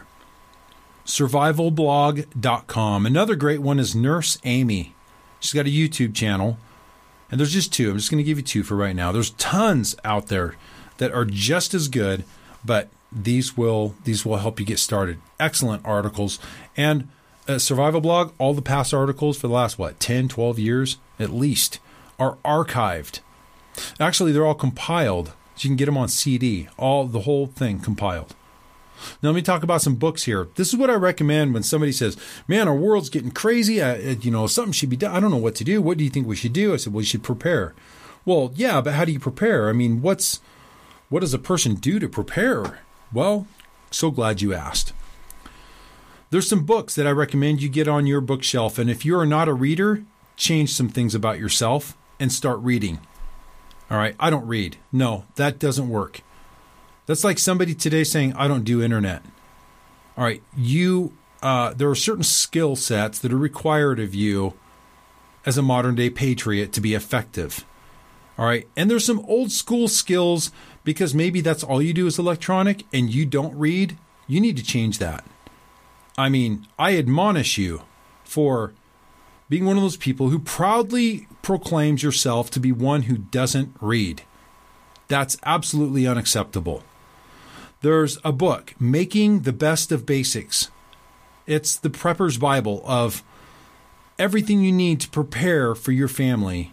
Survivalblog.com. Another great one is Nurse Amy. She's got a YouTube channel, and there's just two. I'm just going to give you two for right now. There's tons out there that are just as good, but these will help you get started. Excellent articles. And Survival Blog, all the past articles for the last, 10, 12 years at least, are archived. Actually, they're all compiled, so you can get them on CD, the whole thing compiled. Now, let me talk about some books here. This is what I recommend when somebody says, man, our world's getting crazy. Something should be done. I don't know what to do. What do you think we should do? I said, well, you should prepare. Well, yeah, but how do you prepare? I mean, what does a person do to prepare? Well, so glad you asked. There's some books that I recommend you get on your bookshelf. And if you're not a reader, change some things about yourself and start reading. All right, I don't read. No, that doesn't work. That's like somebody today saying, I don't do internet. All right, there are certain skill sets that are required of you as a modern day patriot to be effective. All right, and there's some old school skills because maybe that's all you do is electronic and you don't read. You need to change that. I mean, I admonish you for being one of those people who proudly proclaims yourself to be one who doesn't read. That's absolutely unacceptable. There's a book, Making the Best of Basics. It's the prepper's Bible of everything you need to prepare for your family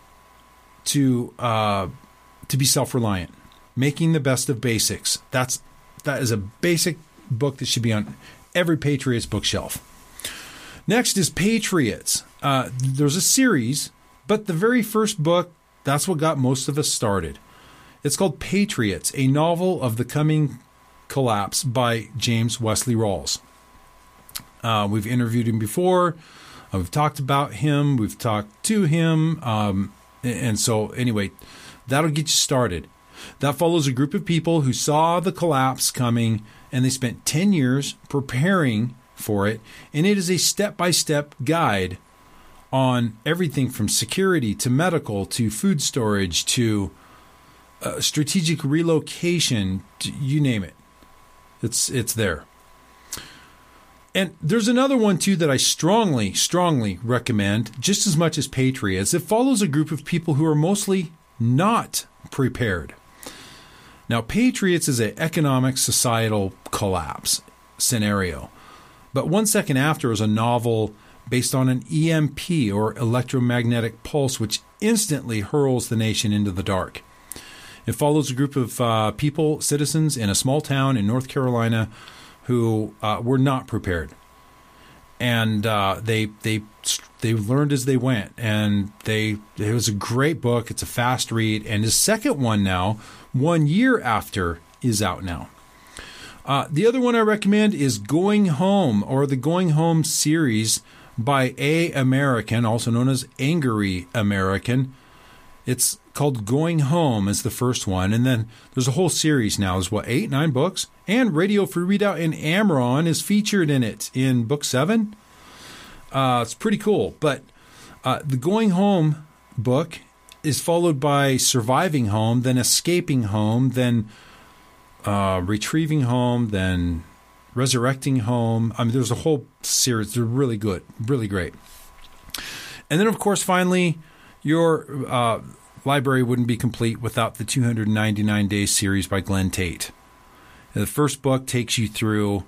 to be self-reliant. Making the Best of Basics. That is a basic book that should be on every Patriot's bookshelf. Next is Patriots. There's a series, but the very first book, that's what got most of us started. It's called Patriots, a novel of the coming collapse by James Wesley Rawls. We've interviewed him before. We've talked about him. We've talked to him. And so anyway, that'll get you started. That follows a group of people who saw the collapse coming, and they spent 10 years preparing for it. And it is a step-by-step guide on everything from security to medical to food storage to strategic relocation, to, you name it. It's there. And there's another one, too, that I strongly, strongly recommend, just as much as Patriots. It follows a group of people who are mostly not prepared. Now, Patriots is an economic societal collapse scenario. But 1 second after is a novel based on an EMP, or electromagnetic pulse, which instantly hurls the nation into the dark. It follows a group of people, citizens in a small town in North Carolina who were not prepared. And they learned as they went. And it was a great book. It's a fast read. And his second one now, 1 year after, is out now. The other one I recommend is Going Home, or the Going Home series by A. American, also known as Angry American. It's called Going Home is the first one. And then there's a whole series now. There's, 8, 9 books? And Radio Free Readout in Amron is featured in it in book 7. It's pretty cool. But the Going Home book is followed by Surviving Home, then Escaping Home, then Retrieving Home, then Resurrecting Home. I mean, there's a whole series. They're really good, really great. And then, of course, finally, your library wouldn't be complete without the 299 Days series by Glenn Tate. The first book takes you through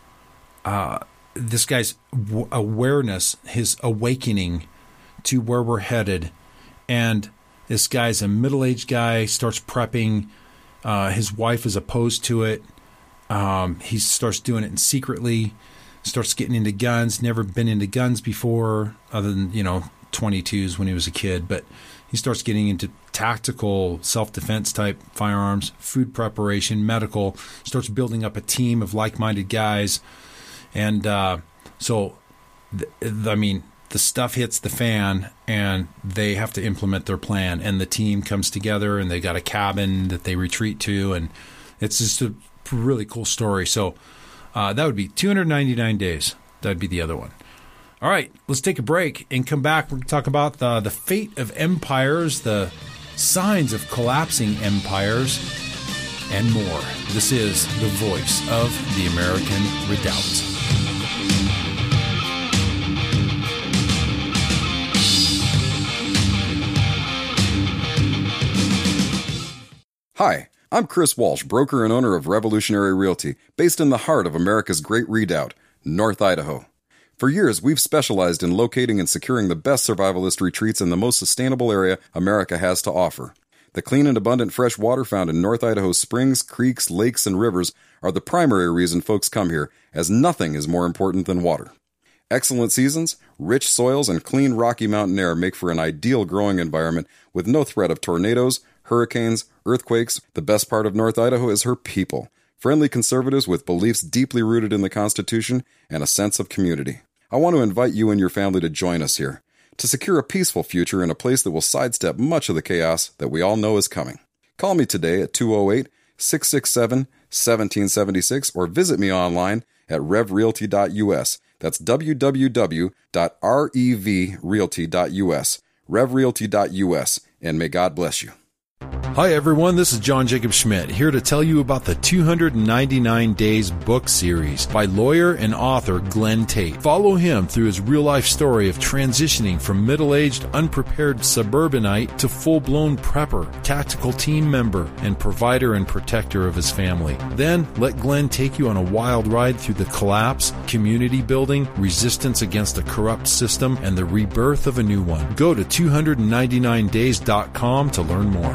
this guy's awareness, his awakening to where we're headed. And this guy's a middle-aged guy, starts prepping. His wife is opposed to it. He starts doing it secretly, starts getting into guns, never been into guns before, other than, 22s when he was a kid. But he starts getting into tactical self-defense type firearms, food preparation, medical, starts building up a team of like-minded guys. And the stuff hits the fan, and they have to implement their plan. And the team comes together, and they got a cabin that they retreat to, and it's just a really cool story. So that would be 299 Days. That'd be the other one. All right, let's take a break and come back. We're going to talk about the fate of empires, the signs of collapsing empires, and more. This is the voice of the American Redoubt. Hi, I'm Chris Walsh, broker and owner of Revolutionary Realty, based in the heart of America's Great Redoubt, North Idaho. For years, we've specialized in locating and securing the best survivalist retreats in the most sustainable area America has to offer. The clean and abundant fresh water found in North Idaho's springs, creeks, lakes, and rivers are the primary reason folks come here, as nothing is more important than water. Excellent seasons, rich soils, and clean Rocky Mountain air make for an ideal growing environment with no threat of tornadoes, hurricanes, earthquakes. The best part of North Idaho is her people. Friendly conservatives with beliefs deeply rooted in the Constitution and a sense of community. I want to invite you and your family to join us here, to secure a peaceful future in a place that will sidestep much of the chaos that we all know is coming. Call me today at 208-667-1776 or visit me online at revrealty.us. That's www.revrealty.us. revrealty.us. And may God bless you. Hi everyone, this is John Jacob Schmidt, here to tell you about the 299 Days book series by lawyer and author Glenn Tate. Follow him through his real-life story of transitioning from middle-aged, unprepared suburbanite to full-blown prepper, tactical team member, and provider and protector of his family. Then, let Glenn take you on a wild ride through the collapse, community building, resistance against a corrupt system, and the rebirth of a new one. Go to 299days.com to learn more.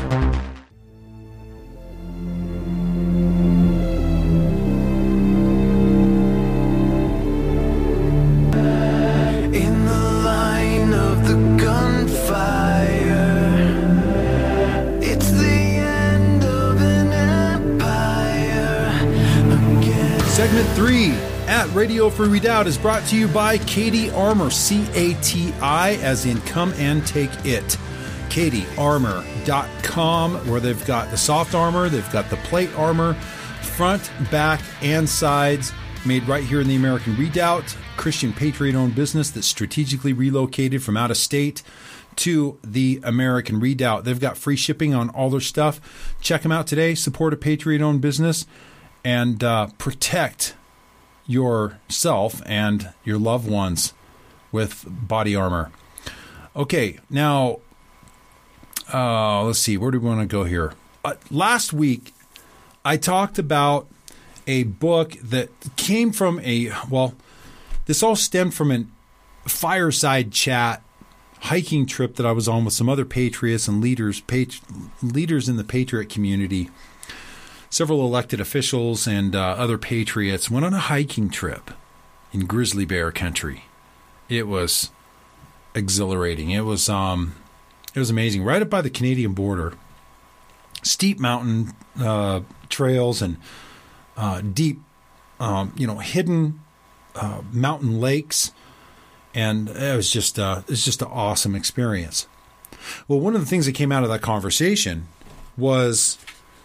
Segment 3 at Radio Free Redoubt is brought to you by Cati Armor, C-A-T-I, as in come and take it. CatiArmor.com, where they've got the soft armor, they've got the plate armor, front, back, and sides, made right here in the American Redoubt, Christian Patriot-owned business that's strategically relocated from out of state to the American Redoubt. They've got free shipping on all their stuff. Check them out today. Support a Patriot-owned business and protect yourself and your loved ones with body armor. Okay, now let's see. Where do we want to go here? Last week, I talked about a book that came from this all stemmed from a fireside chat hiking trip that I was on with some other patriots and leaders in the patriot community. Several elected officials and other patriots went on a hiking trip in grizzly bear country. It was exhilarating. It was amazing. Right up by the Canadian border, steep mountain trails and deep, hidden mountain lakes, and it was just an awesome experience. Well, one of the things that came out of that conversation was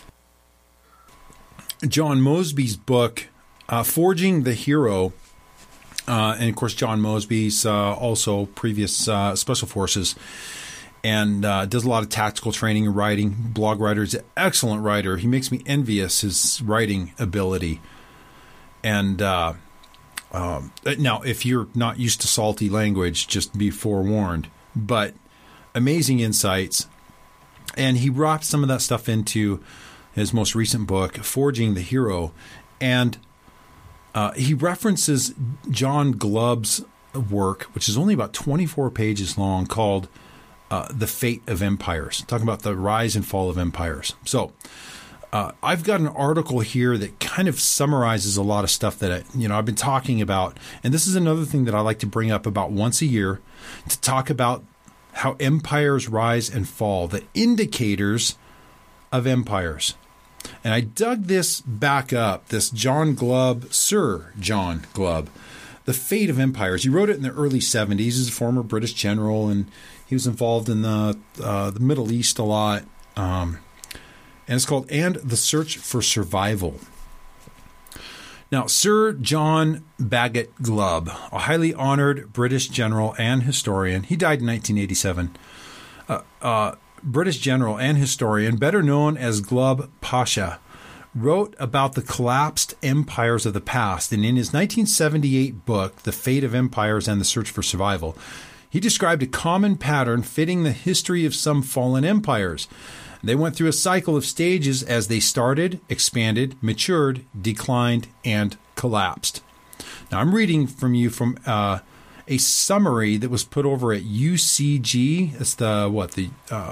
John Mosby's book, Forging the Hero. And of course, John Mosby's also previous Special Forces, and does a lot of tactical training and writing. Blog writer. He's an excellent writer. He makes me envious his writing ability. And now, if you're not used to salty language, just be forewarned. But amazing insights. And he wrapped some of that stuff into his most recent book, Forging the Hero. And he references John Glubb's work, which is only about 24 pages long, called The Fate of Empires, talking about the rise and fall of empires. So I've got an article here that kind of summarizes a lot of stuff that I've been talking about. And this is another thing that I like to bring up about once a year, to talk about how empires rise and fall, the indicators of empires. And I dug this back up, this Sir John Glubb, The Fate of Empires. He wrote it in the early 70s. He's a former British general, and he was involved in the Middle East a lot. And it's called And the Search for Survival. Now, Sir John Bagot Glubb, a highly honored British general and historian, he died in 1987. British general and historian, better known as Glubb Pasha, wrote about the collapsed empires of the past. And in his 1978 book, The Fate of Empires and the Search for Survival, he described a common pattern fitting the history of some fallen empires. They went through a cycle of stages as they started, expanded, matured, declined, and collapsed. Now, I'm reading from a summary that was put over at UCG. It's the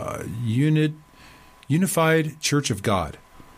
Unified Church of God,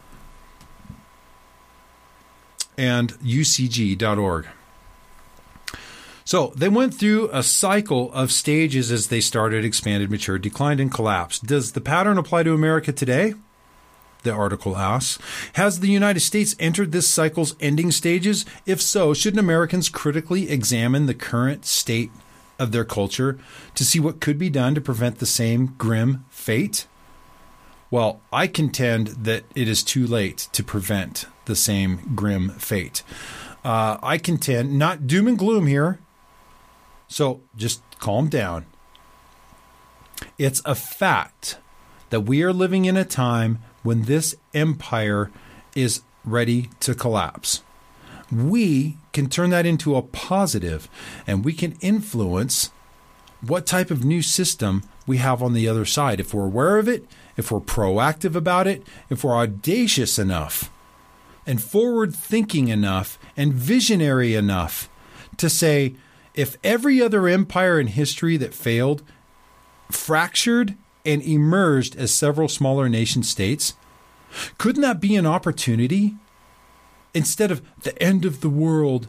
and ucg.org. So they went through a cycle of stages as they started, expanded, matured, declined, and collapsed. Does the pattern apply to America today? The article asks. Has the United States entered this cycle's ending stages? If so, shouldn't Americans critically examine the current state of their culture to see what could be done to prevent the same grim fate? Well, I contend that it is too late to prevent the same grim fate. I contend, not doom and gloom here, so just calm down. It's a fact that we are living in a time when this empire is ready to collapse. We can turn that into a positive, and we can influence what type of new system we have on the other side. If we're aware of it, if we're proactive about it, if we're audacious enough and forward-thinking enough and visionary enough to say, if every other empire in history that failed fractured and emerged as several smaller nation states, couldn't that be an opportunity? Instead of the end of the world,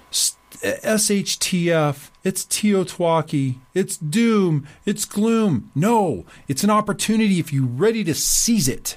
SHTF, it's Teotwaki, it's doom, it's gloom. No, it's an opportunity if you're ready to seize it.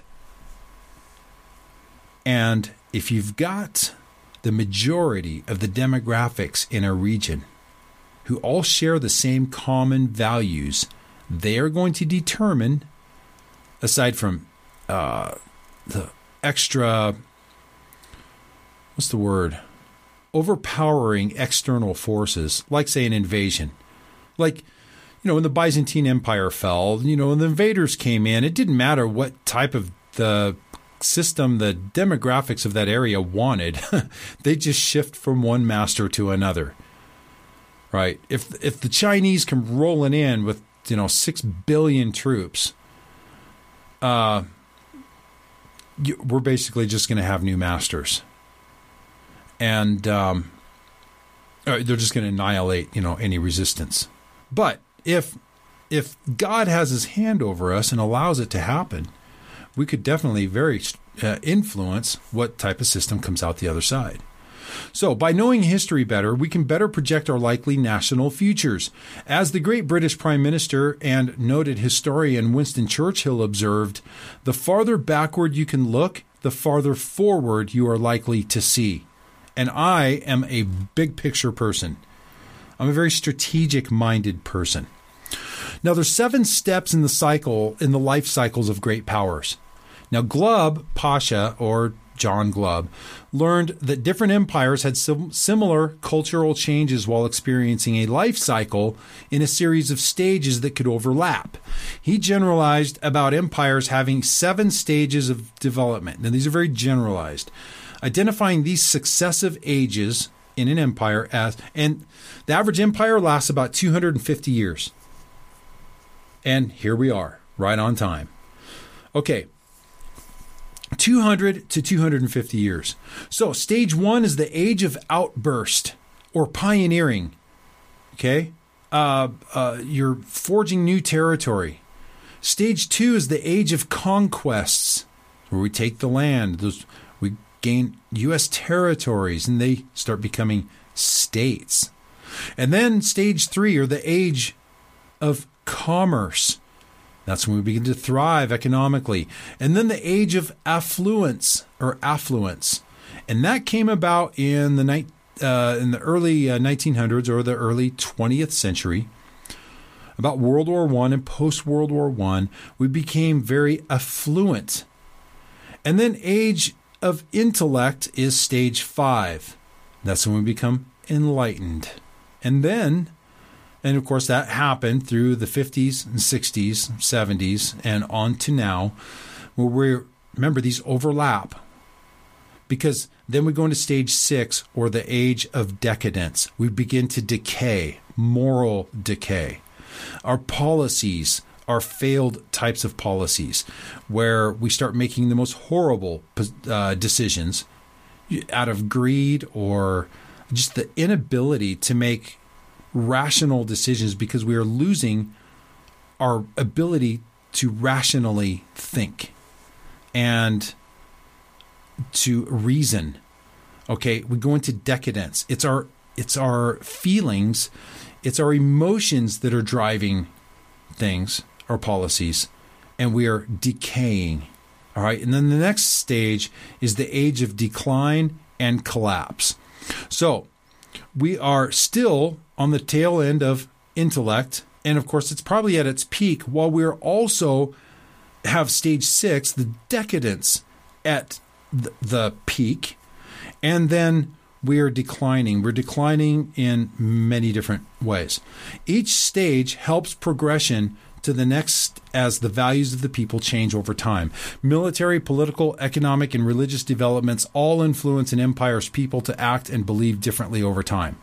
And if you've got the majority of the demographics in a region who all share the same common values, they are going to determine, aside from the extra, overpowering external forces, like, say, an invasion. Like, when the Byzantine Empire fell, and the invaders came in, it didn't matter what type of the system, the demographics of that area wanted. They just shift from one master to another, right? If the Chinese come rolling in with 6 billion troops, we're basically just going to have new masters, and they're just going to annihilate any resistance. But if God has His hand over us and allows it to happen, we could definitely very influence what type of system comes out the other side. So by knowing history better, we can better project our likely national futures. As the great British Prime Minister and noted historian Winston Churchill observed, the farther backward you can look, the farther forward you are likely to see. And I am a big picture person. I'm a very strategic-minded person. Now, there's 7 steps in the life cycles of great powers. Now, Glubb Pasha, or John Glubb, learned that different empires had similar cultural changes while experiencing a life cycle in a series of stages that could overlap. He generalized about empires having 7 stages of development. Now, these are very generalized, identifying these successive ages in an empire and the average empire lasts about 250 years. And here we are, right on time. Okay. 200 to 250 years. So stage 1 is the age of outburst or pioneering. Okay? You're forging new territory. Stage 2 is the age of conquests, where we take the land. We gain U.S. territories, and they start becoming states. And then stage 3, or the age of commerce. That's when we begin to thrive economically. And then the age of affluence. And that came about in the early 1900s or the early 20th century. About World War I and post-World War I, we became very affluent. And then age of intellect is stage 5. That's when we become enlightened. And of course, that happened through the 50s and 60s, 70s, and on to now, where remember, these overlap. Because then we go into stage 6, or the age of decadence. We begin to decay, moral decay. Our policies are failed types of policies, where we start making the most horrible decisions out of greed or just the inability to make rational decisions, because we are losing our ability to rationally think and to reason. Okay, we go into decadence. It's our feelings, it's our emotions that are driving things, our policies, and we are decaying. All right, and then the next stage is the age of decline and collapse. So we are still on the tail end of intellect, and of course it's probably at its peak, while we're also have stage 6, the decadence, at the peak, and then we're declining. We're declining in many different ways. Each stage helps progression to the next as the values of the people change over time. Military, political, economic, and religious developments all influence an empire's people to act and believe differently over time.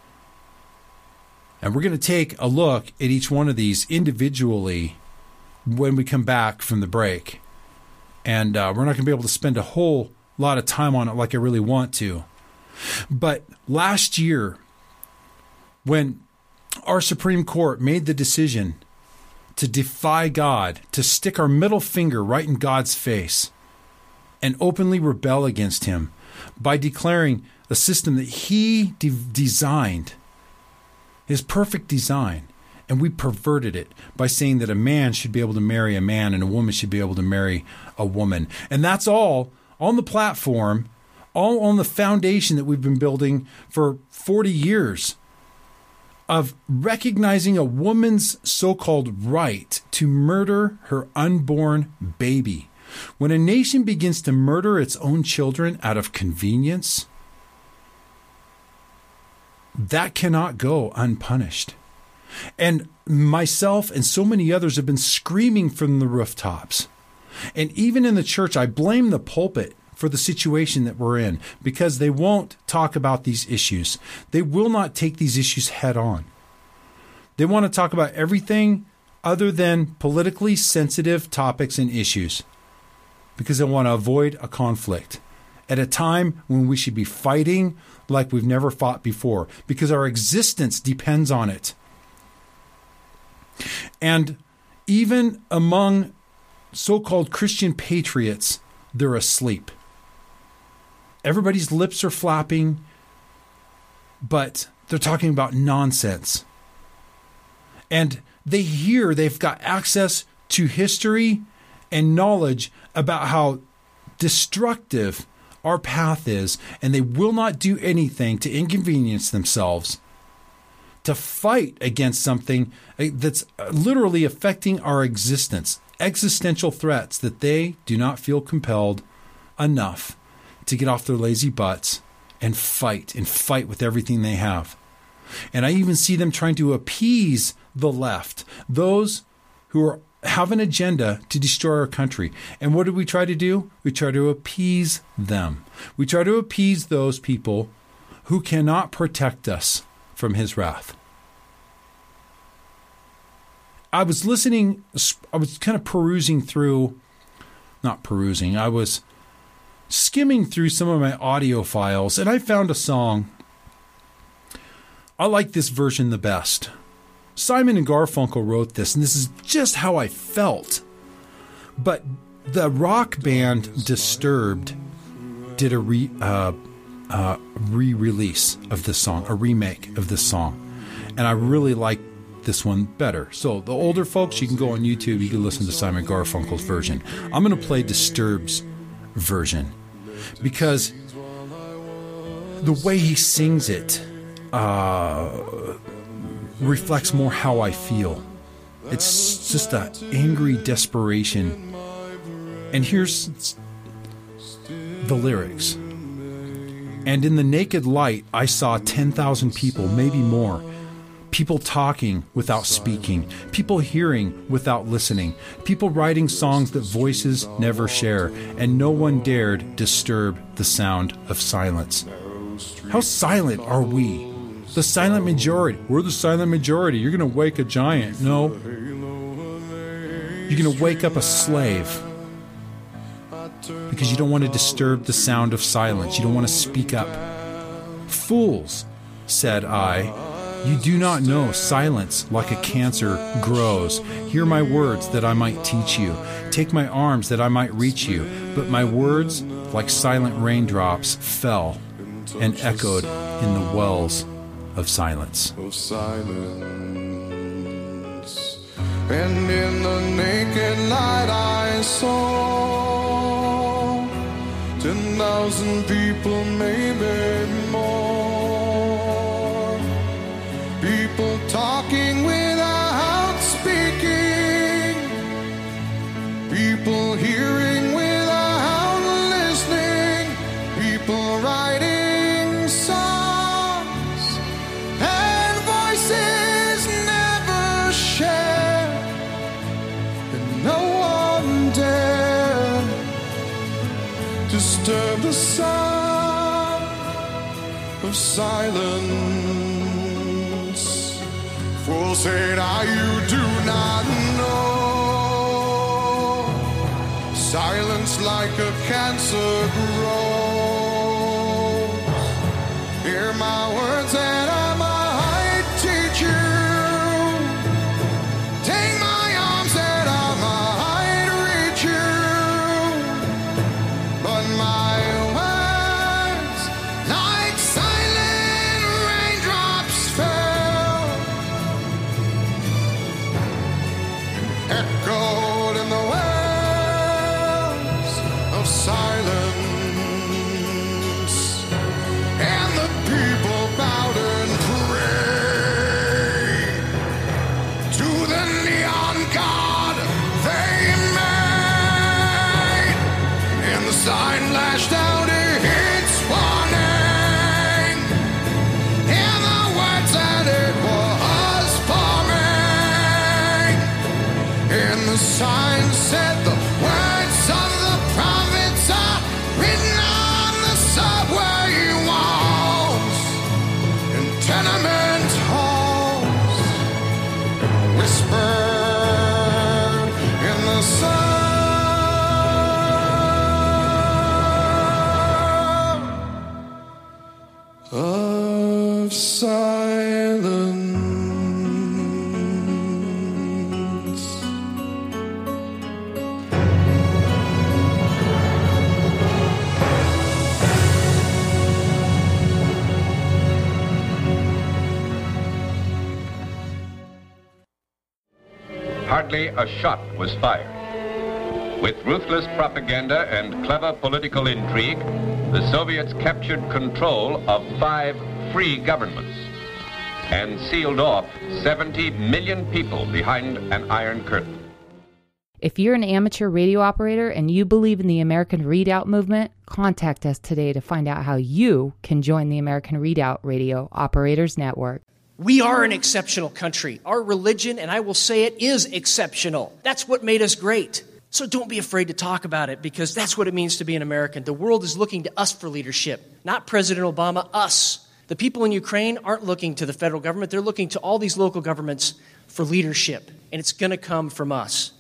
And we're going to take a look at each one of these individually when we come back from the break. And we're not going to be able to spend a whole lot of time on it like I really want to. But last year, when our Supreme Court made the decision to defy God, to stick our middle finger right in God's face and openly rebel against Him by declaring a system that He designed, His perfect design, and we perverted it by saying that a man should be able to marry a man and a woman should be able to marry a woman. And that's all on the platform, all on the foundation that we've been building for 40 years of recognizing a woman's so-called right to murder her unborn baby. When a nation begins to murder its own children out of convenience, that cannot go unpunished. And myself and so many others have been screaming from the rooftops. And even in the church, I blame the pulpit for the situation that we're in because they won't talk about these issues. They will not take these issues head on. They want to talk about everything other than politically sensitive topics and issues because they want to avoid a conflict at a time when we should be fighting like we've never fought before because our existence depends on it. And even among so-called Christian patriots, they're asleep. Everybody's lips are flapping, but they're talking about nonsense. And they've got access to history and knowledge about how destructive our path is, and they will not do anything to inconvenience themselves to fight against something that's literally affecting our existence, existential threats that they do not feel compelled enough to get off their lazy butts and fight with everything they have. And I even see them trying to appease the left, those who have an agenda to destroy our country. And what do we try to do? We try to appease them. We try to appease those people who cannot protect us from his wrath. I was listening, I was kind of I was skimming through some of my audio files, and I found a song. I like this version the best. Simon and Garfunkel wrote this, and this is just how I felt. But the rock band Disturbed did a re-release of this song, a remake of this song. And I really like this one better. So the older folks, you can go on YouTube, you can listen to Simon Garfunkel's version. I'm going to play Disturbed's version because the way he sings it reflects more how I feel. It's just an angry desperation. And here's the lyrics. And in the naked light, I saw 10,000 people, maybe more. People talking without speaking. People hearing without listening. People writing songs that voices never share. And no one dared disturb the sound of silence. How silent are we? The silent majority. We're the silent majority. You're going to wake a giant. No. You're going to wake up a slave. Because you don't want to disturb the sound of silence. You don't want to speak up. Fools, said I. You do not know silence like a cancer grows. Hear my words that I might teach you. Take my arms that I might reach you. But my words, like silent raindrops, fell and echoed in the wells of silence. Of silence. And in the naked light I saw 10,000 people, maybe more. People talking without speaking. People hearing without listening. People writing songs and voices never shared. And no one dared disturb the sound of silence. Fool said I, you do not know. Silence like a cancer grows. Hear my words and I might teach you. Take my arms and I might reach you. But my words, like silent raindrops, fell, echoed in the wells of silence. And the people bowed and prayed to the neon god they made. And the sign lashed out its warning. And the sign said the words of the prophets are written on the subway walls and tenement halls, whispered in the sound of silence. Hardly a shot was fired. With ruthless propaganda and clever political intrigue, the Soviets captured control of 5 free governments and sealed off 70 million people behind an iron curtain. If you're an amateur radio operator and you believe in the American Readout movement, contact us today to find out how you can join the American Readout Radio Operators Network. We are an exceptional country. Our religion, and I will say it, is exceptional. That's what made us great. So don't be afraid to talk about it, because that's what it means to be an American. The world is looking to us for leadership, not President Obama, us. The people in Ukraine aren't looking to the federal government. They're looking to all these local governments for leadership, and it's going to come from us.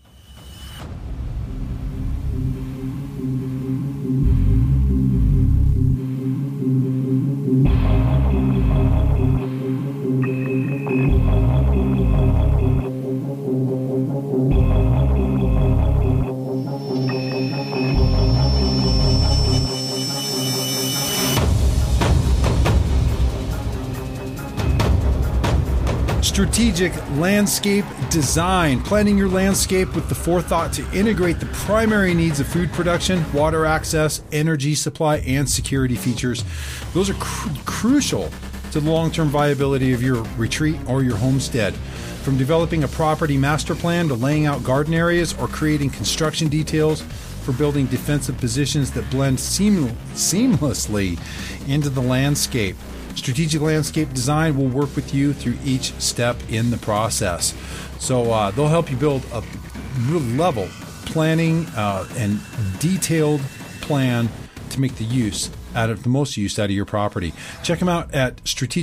Strategic landscape design, planning your landscape with the forethought to integrate the primary needs of food production, water access, energy supply, and security features. Those are crucial to the long-term viability of your retreat or your homestead. From developing a property master plan to laying out garden areas or creating construction details for building defensive positions that blend seamlessly into the landscape. Strategic landscape design will work with you through each step in the process. So they'll help you build a real level planning and detailed plan to make the most use out of your property. Check them out at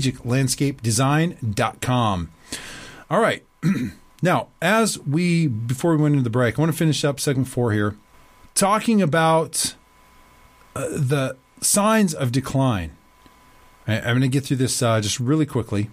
strategiclandscapedesign.com. All right. Now, before we went into the break, I want to finish up segment 4 here, talking about the signs of decline. I'm going to get through this just really quickly,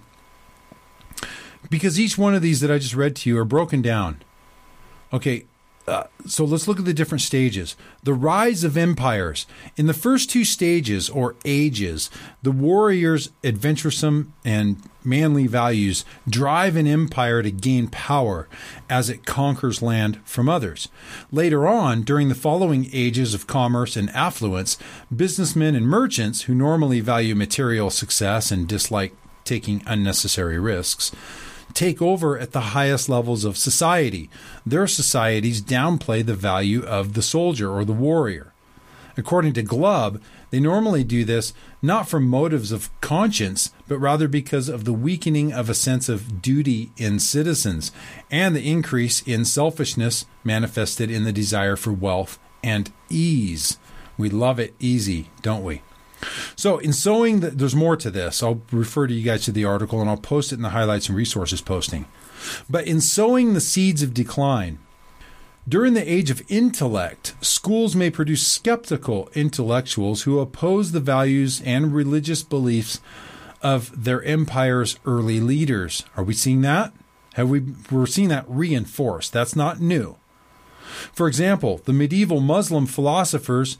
because each one of these that I just read to you are broken down. Okay, so let's look at the different stages. The rise of empires. In the first 2 stages, or ages, the warrior's adventuresome and manly values drive an empire to gain power as it conquers land from others. Later on, during the following ages of commerce and affluence, businessmen and merchants, who normally value material success and dislike taking unnecessary risks, take over at the highest levels of society. Their societies downplay the value of the soldier or the warrior. According to Glubb, they normally do this not from motives of conscience, but rather because of the weakening of a sense of duty in citizens and the increase in selfishness manifested in the desire for wealth and ease. We love it easy, don't we? So in sowing, there's more to this. I'll refer to you guys to the article, and I'll post it in the highlights and resources posting. But in sowing the seeds of decline, during the age of intellect, schools may produce skeptical intellectuals who oppose the values and religious beliefs of their empire's early leaders. Are we seeing that? We're seeing that reinforced. That's not new. For example, the medieval Muslim philosophers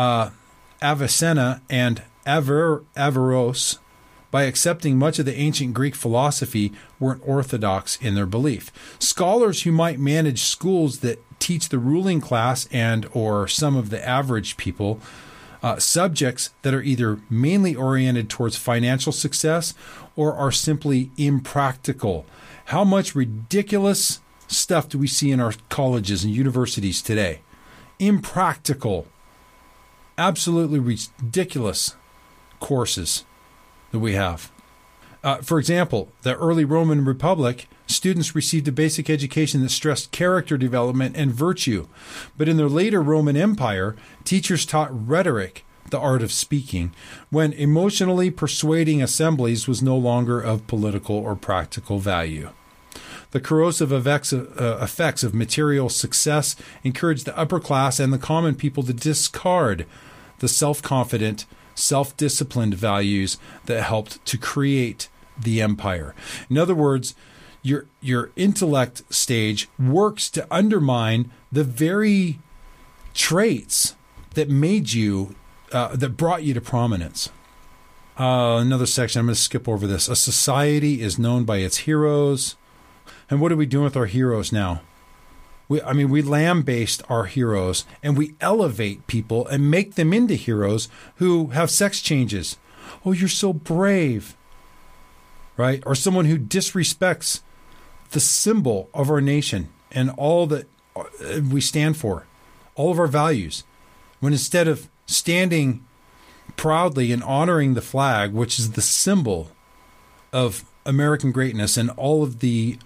Avicenna and Averroes, by accepting much of the ancient Greek philosophy, weren't orthodox in their belief. Scholars who might manage schools that teach the ruling class and or some of the average people subjects that are either mainly oriented towards financial success or are simply impractical. How much ridiculous stuff do we see in our colleges and universities today? Impractical. Absolutely ridiculous courses that we have. For example, the early Roman Republic students received a basic education that stressed character development and virtue. But in the later Roman Empire, teachers taught rhetoric, the art of speaking, when emotionally persuading assemblies was no longer of political or practical value. The corrosive effects of material success encouraged the upper class and the common people to discard the self-confident, self-disciplined values that helped to create the empire. In other words, your intellect stage works to undermine the very traits that made you, that brought you to prominence. Another section, I'm going to skip over this. A society is known by its heroes. And what are we doing with our heroes now? We lambaste our heroes, and we elevate people and make them into heroes who have sex changes. Oh, you're so brave, right? Or someone who disrespects the symbol of our nation and all that we stand for, all of our values, when instead of standing proudly and honoring the flag, which is the symbol of American greatness and all of the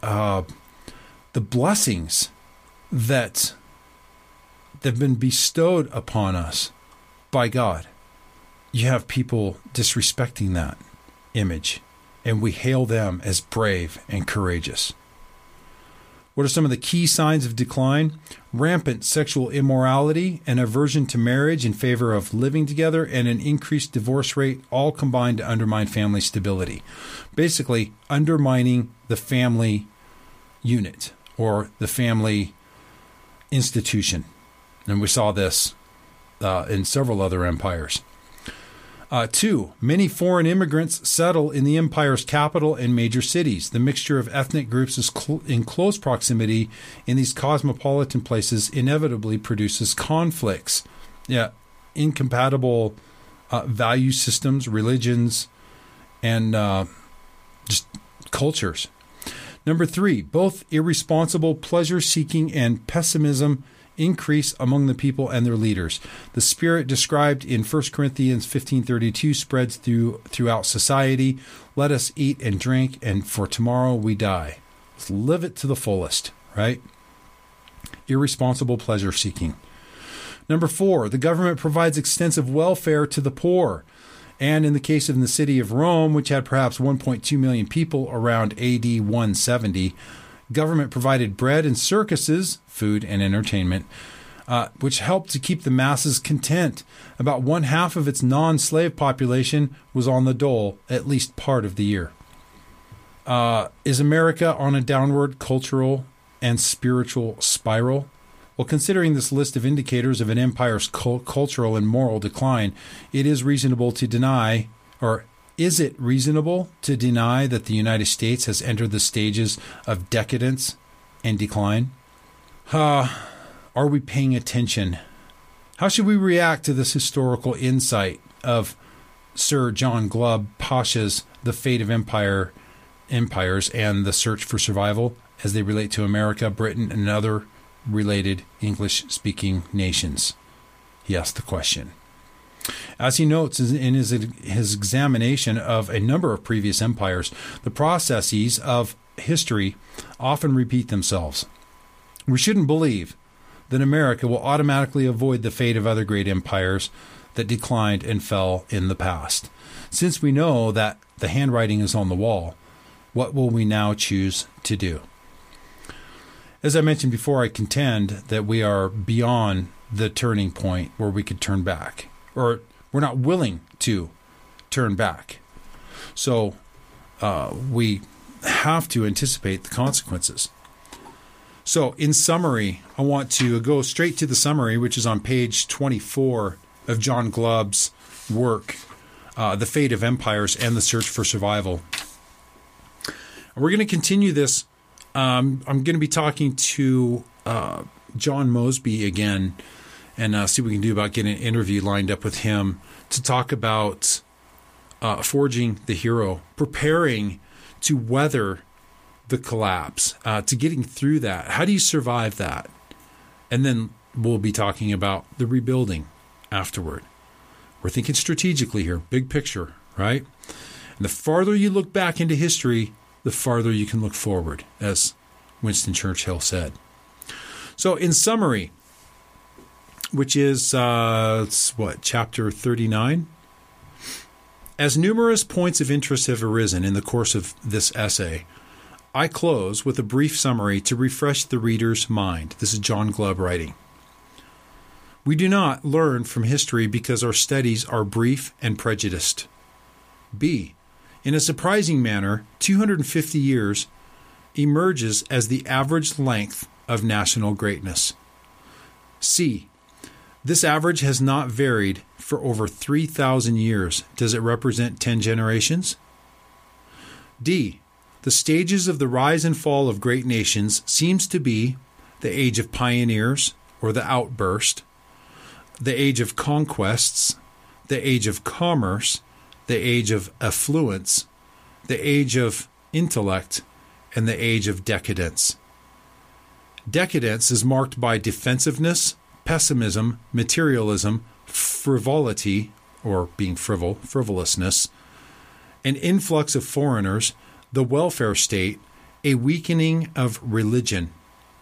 blessings that have been bestowed upon us by God, you have people disrespecting that image, and we hail them as brave and courageous. What are some of the key signs of decline? Rampant sexual immorality, an aversion to marriage in favor of living together, and an increased divorce rate, all combined to undermine family stability. Basically, undermining the family unit or the family institution. And we saw this in several other empires. 2, many foreign immigrants settle in the empire's capital and major cities. The mixture of ethnic groups is in close proximity in these cosmopolitan places inevitably produces conflicts. Incompatible value systems, religions, and just cultures. Number 3, both irresponsible pleasure-seeking and pessimism increase among the people and their leaders. The spirit described in 1 Corinthians 15:32 spreads throughout society. Let us eat and drink, and for tomorrow we die. Let's live it to the fullest, right? Irresponsible pleasure-seeking. Number 4, the government provides extensive welfare to the poor. And in the case of the city of Rome, which had perhaps 1.2 million people around AD 170, government provided bread and circuses, food and entertainment, which helped to keep the masses content. About 1/2 of its non-slave population was on the dole at least part of the year. Is America on a downward cultural and spiritual spiral? Well, considering this list of indicators of an empire's cultural and moral decline, it is reasonable to deny, or is it reasonable to deny that the United States has entered the stages of decadence and decline? Are we paying attention? How should we react to this historical insight of Sir John Glubb Pasha's The Fate of Empires and the Search for Survival as they relate to America, Britain, and other related English-speaking nations? He asked the question. As he notes in his examination of a number of previous empires, the processes of history often repeat themselves. We shouldn't believe that America will automatically avoid the fate of other great empires that declined and fell in the past. Since we know that the handwriting is on the wall, what will we now choose to do? As I mentioned before, I contend that we are beyond the turning point where we could turn back, or we're not willing to turn back. So we have to anticipate the consequences. So in summary, I want to go straight to the summary, which is on page 24 of John Glubb's work, The Fate of Empires and the Search for Survival. And we're going to continue this. I'm going to be talking to John Mosby again and see what we can do about getting an interview lined up with him to talk about forging the hero, preparing to weather the collapse, to getting through that. How do you survive that? And then we'll be talking about the rebuilding afterward. We're thinking strategically here, big picture, right? And the farther you look back into history, the farther you can look forward, as Winston Churchill said. So in summary, which is, chapter 39? As numerous points of interest have arisen in the course of this essay, I close with a brief summary to refresh the reader's mind. This is John Glubb writing. We do not learn from history because our studies are brief and prejudiced. B. In a surprising manner, 250 years emerges as the average length of national greatness. C. This average has not varied for over 3,000 years. Does it represent 10 generations? D. The stages of the rise and fall of great nations seems to be the age of pioneers or the outburst, the age of conquests, the age of commerce, the age of affluence, the age of intellect, and the age of decadence. Decadence is marked by defensiveness, pessimism, materialism, frivolity, or being frivolousness, an influx of foreigners, the welfare state, a weakening of religion.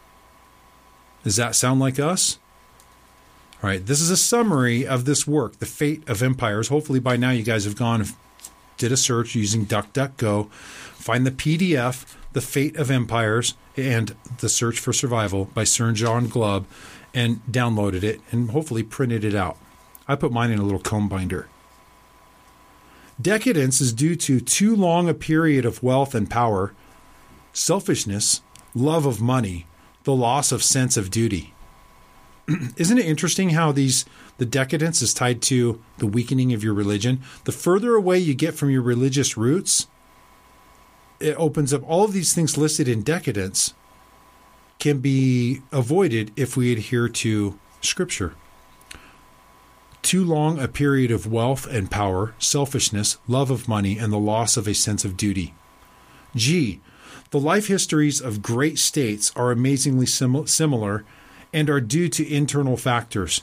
Does that sound like us? All right, this is a summary of this work, The Fate of Empires. Hopefully by now you guys have gone, did a search using DuckDuckGo, find the PDF, The Fate of Empires, and The Search for Survival by Sir John Glubb, and downloaded it and hopefully printed it out. I put mine in a little comb binder. Decadence is due to too long a period of wealth and power, selfishness, love of money, the loss of sense of duty. Isn't it interesting how the decadence is tied to the weakening of your religion? The further away you get from your religious roots, it opens up all of these things listed in decadence can be avoided if we adhere to Scripture. Too long a period of wealth and power, selfishness, love of money, and the loss of a sense of duty. G. The life histories of great states are amazingly similar and are due to internal factors.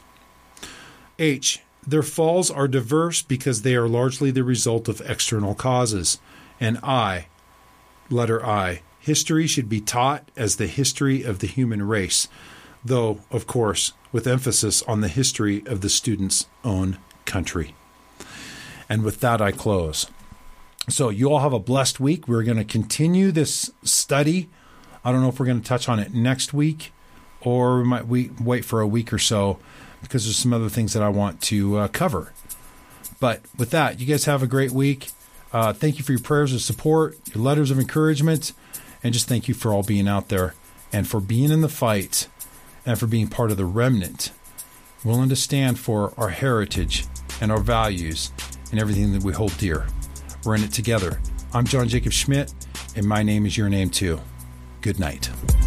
H. Their falls are diverse because they are largely the result of external causes. And I. Letter I. History should be taught as the history of the human race, though, of course, with emphasis on the history of the student's own country. And with that, I close. So you all have a blessed week. We're going to continue this study. I don't know if we're going to touch on it next week, or we might wait for a week or so because there's some other things that I want to cover. But with that, you guys have a great week. Thank you for your prayers of support, your letters of encouragement, and just thank you for all being out there and for being in the fight and for being part of the remnant, willing to stand for our heritage and our values and everything that we hold dear. We're in it together. I'm John Jacob Schmidt, and my name is your name too. Good night.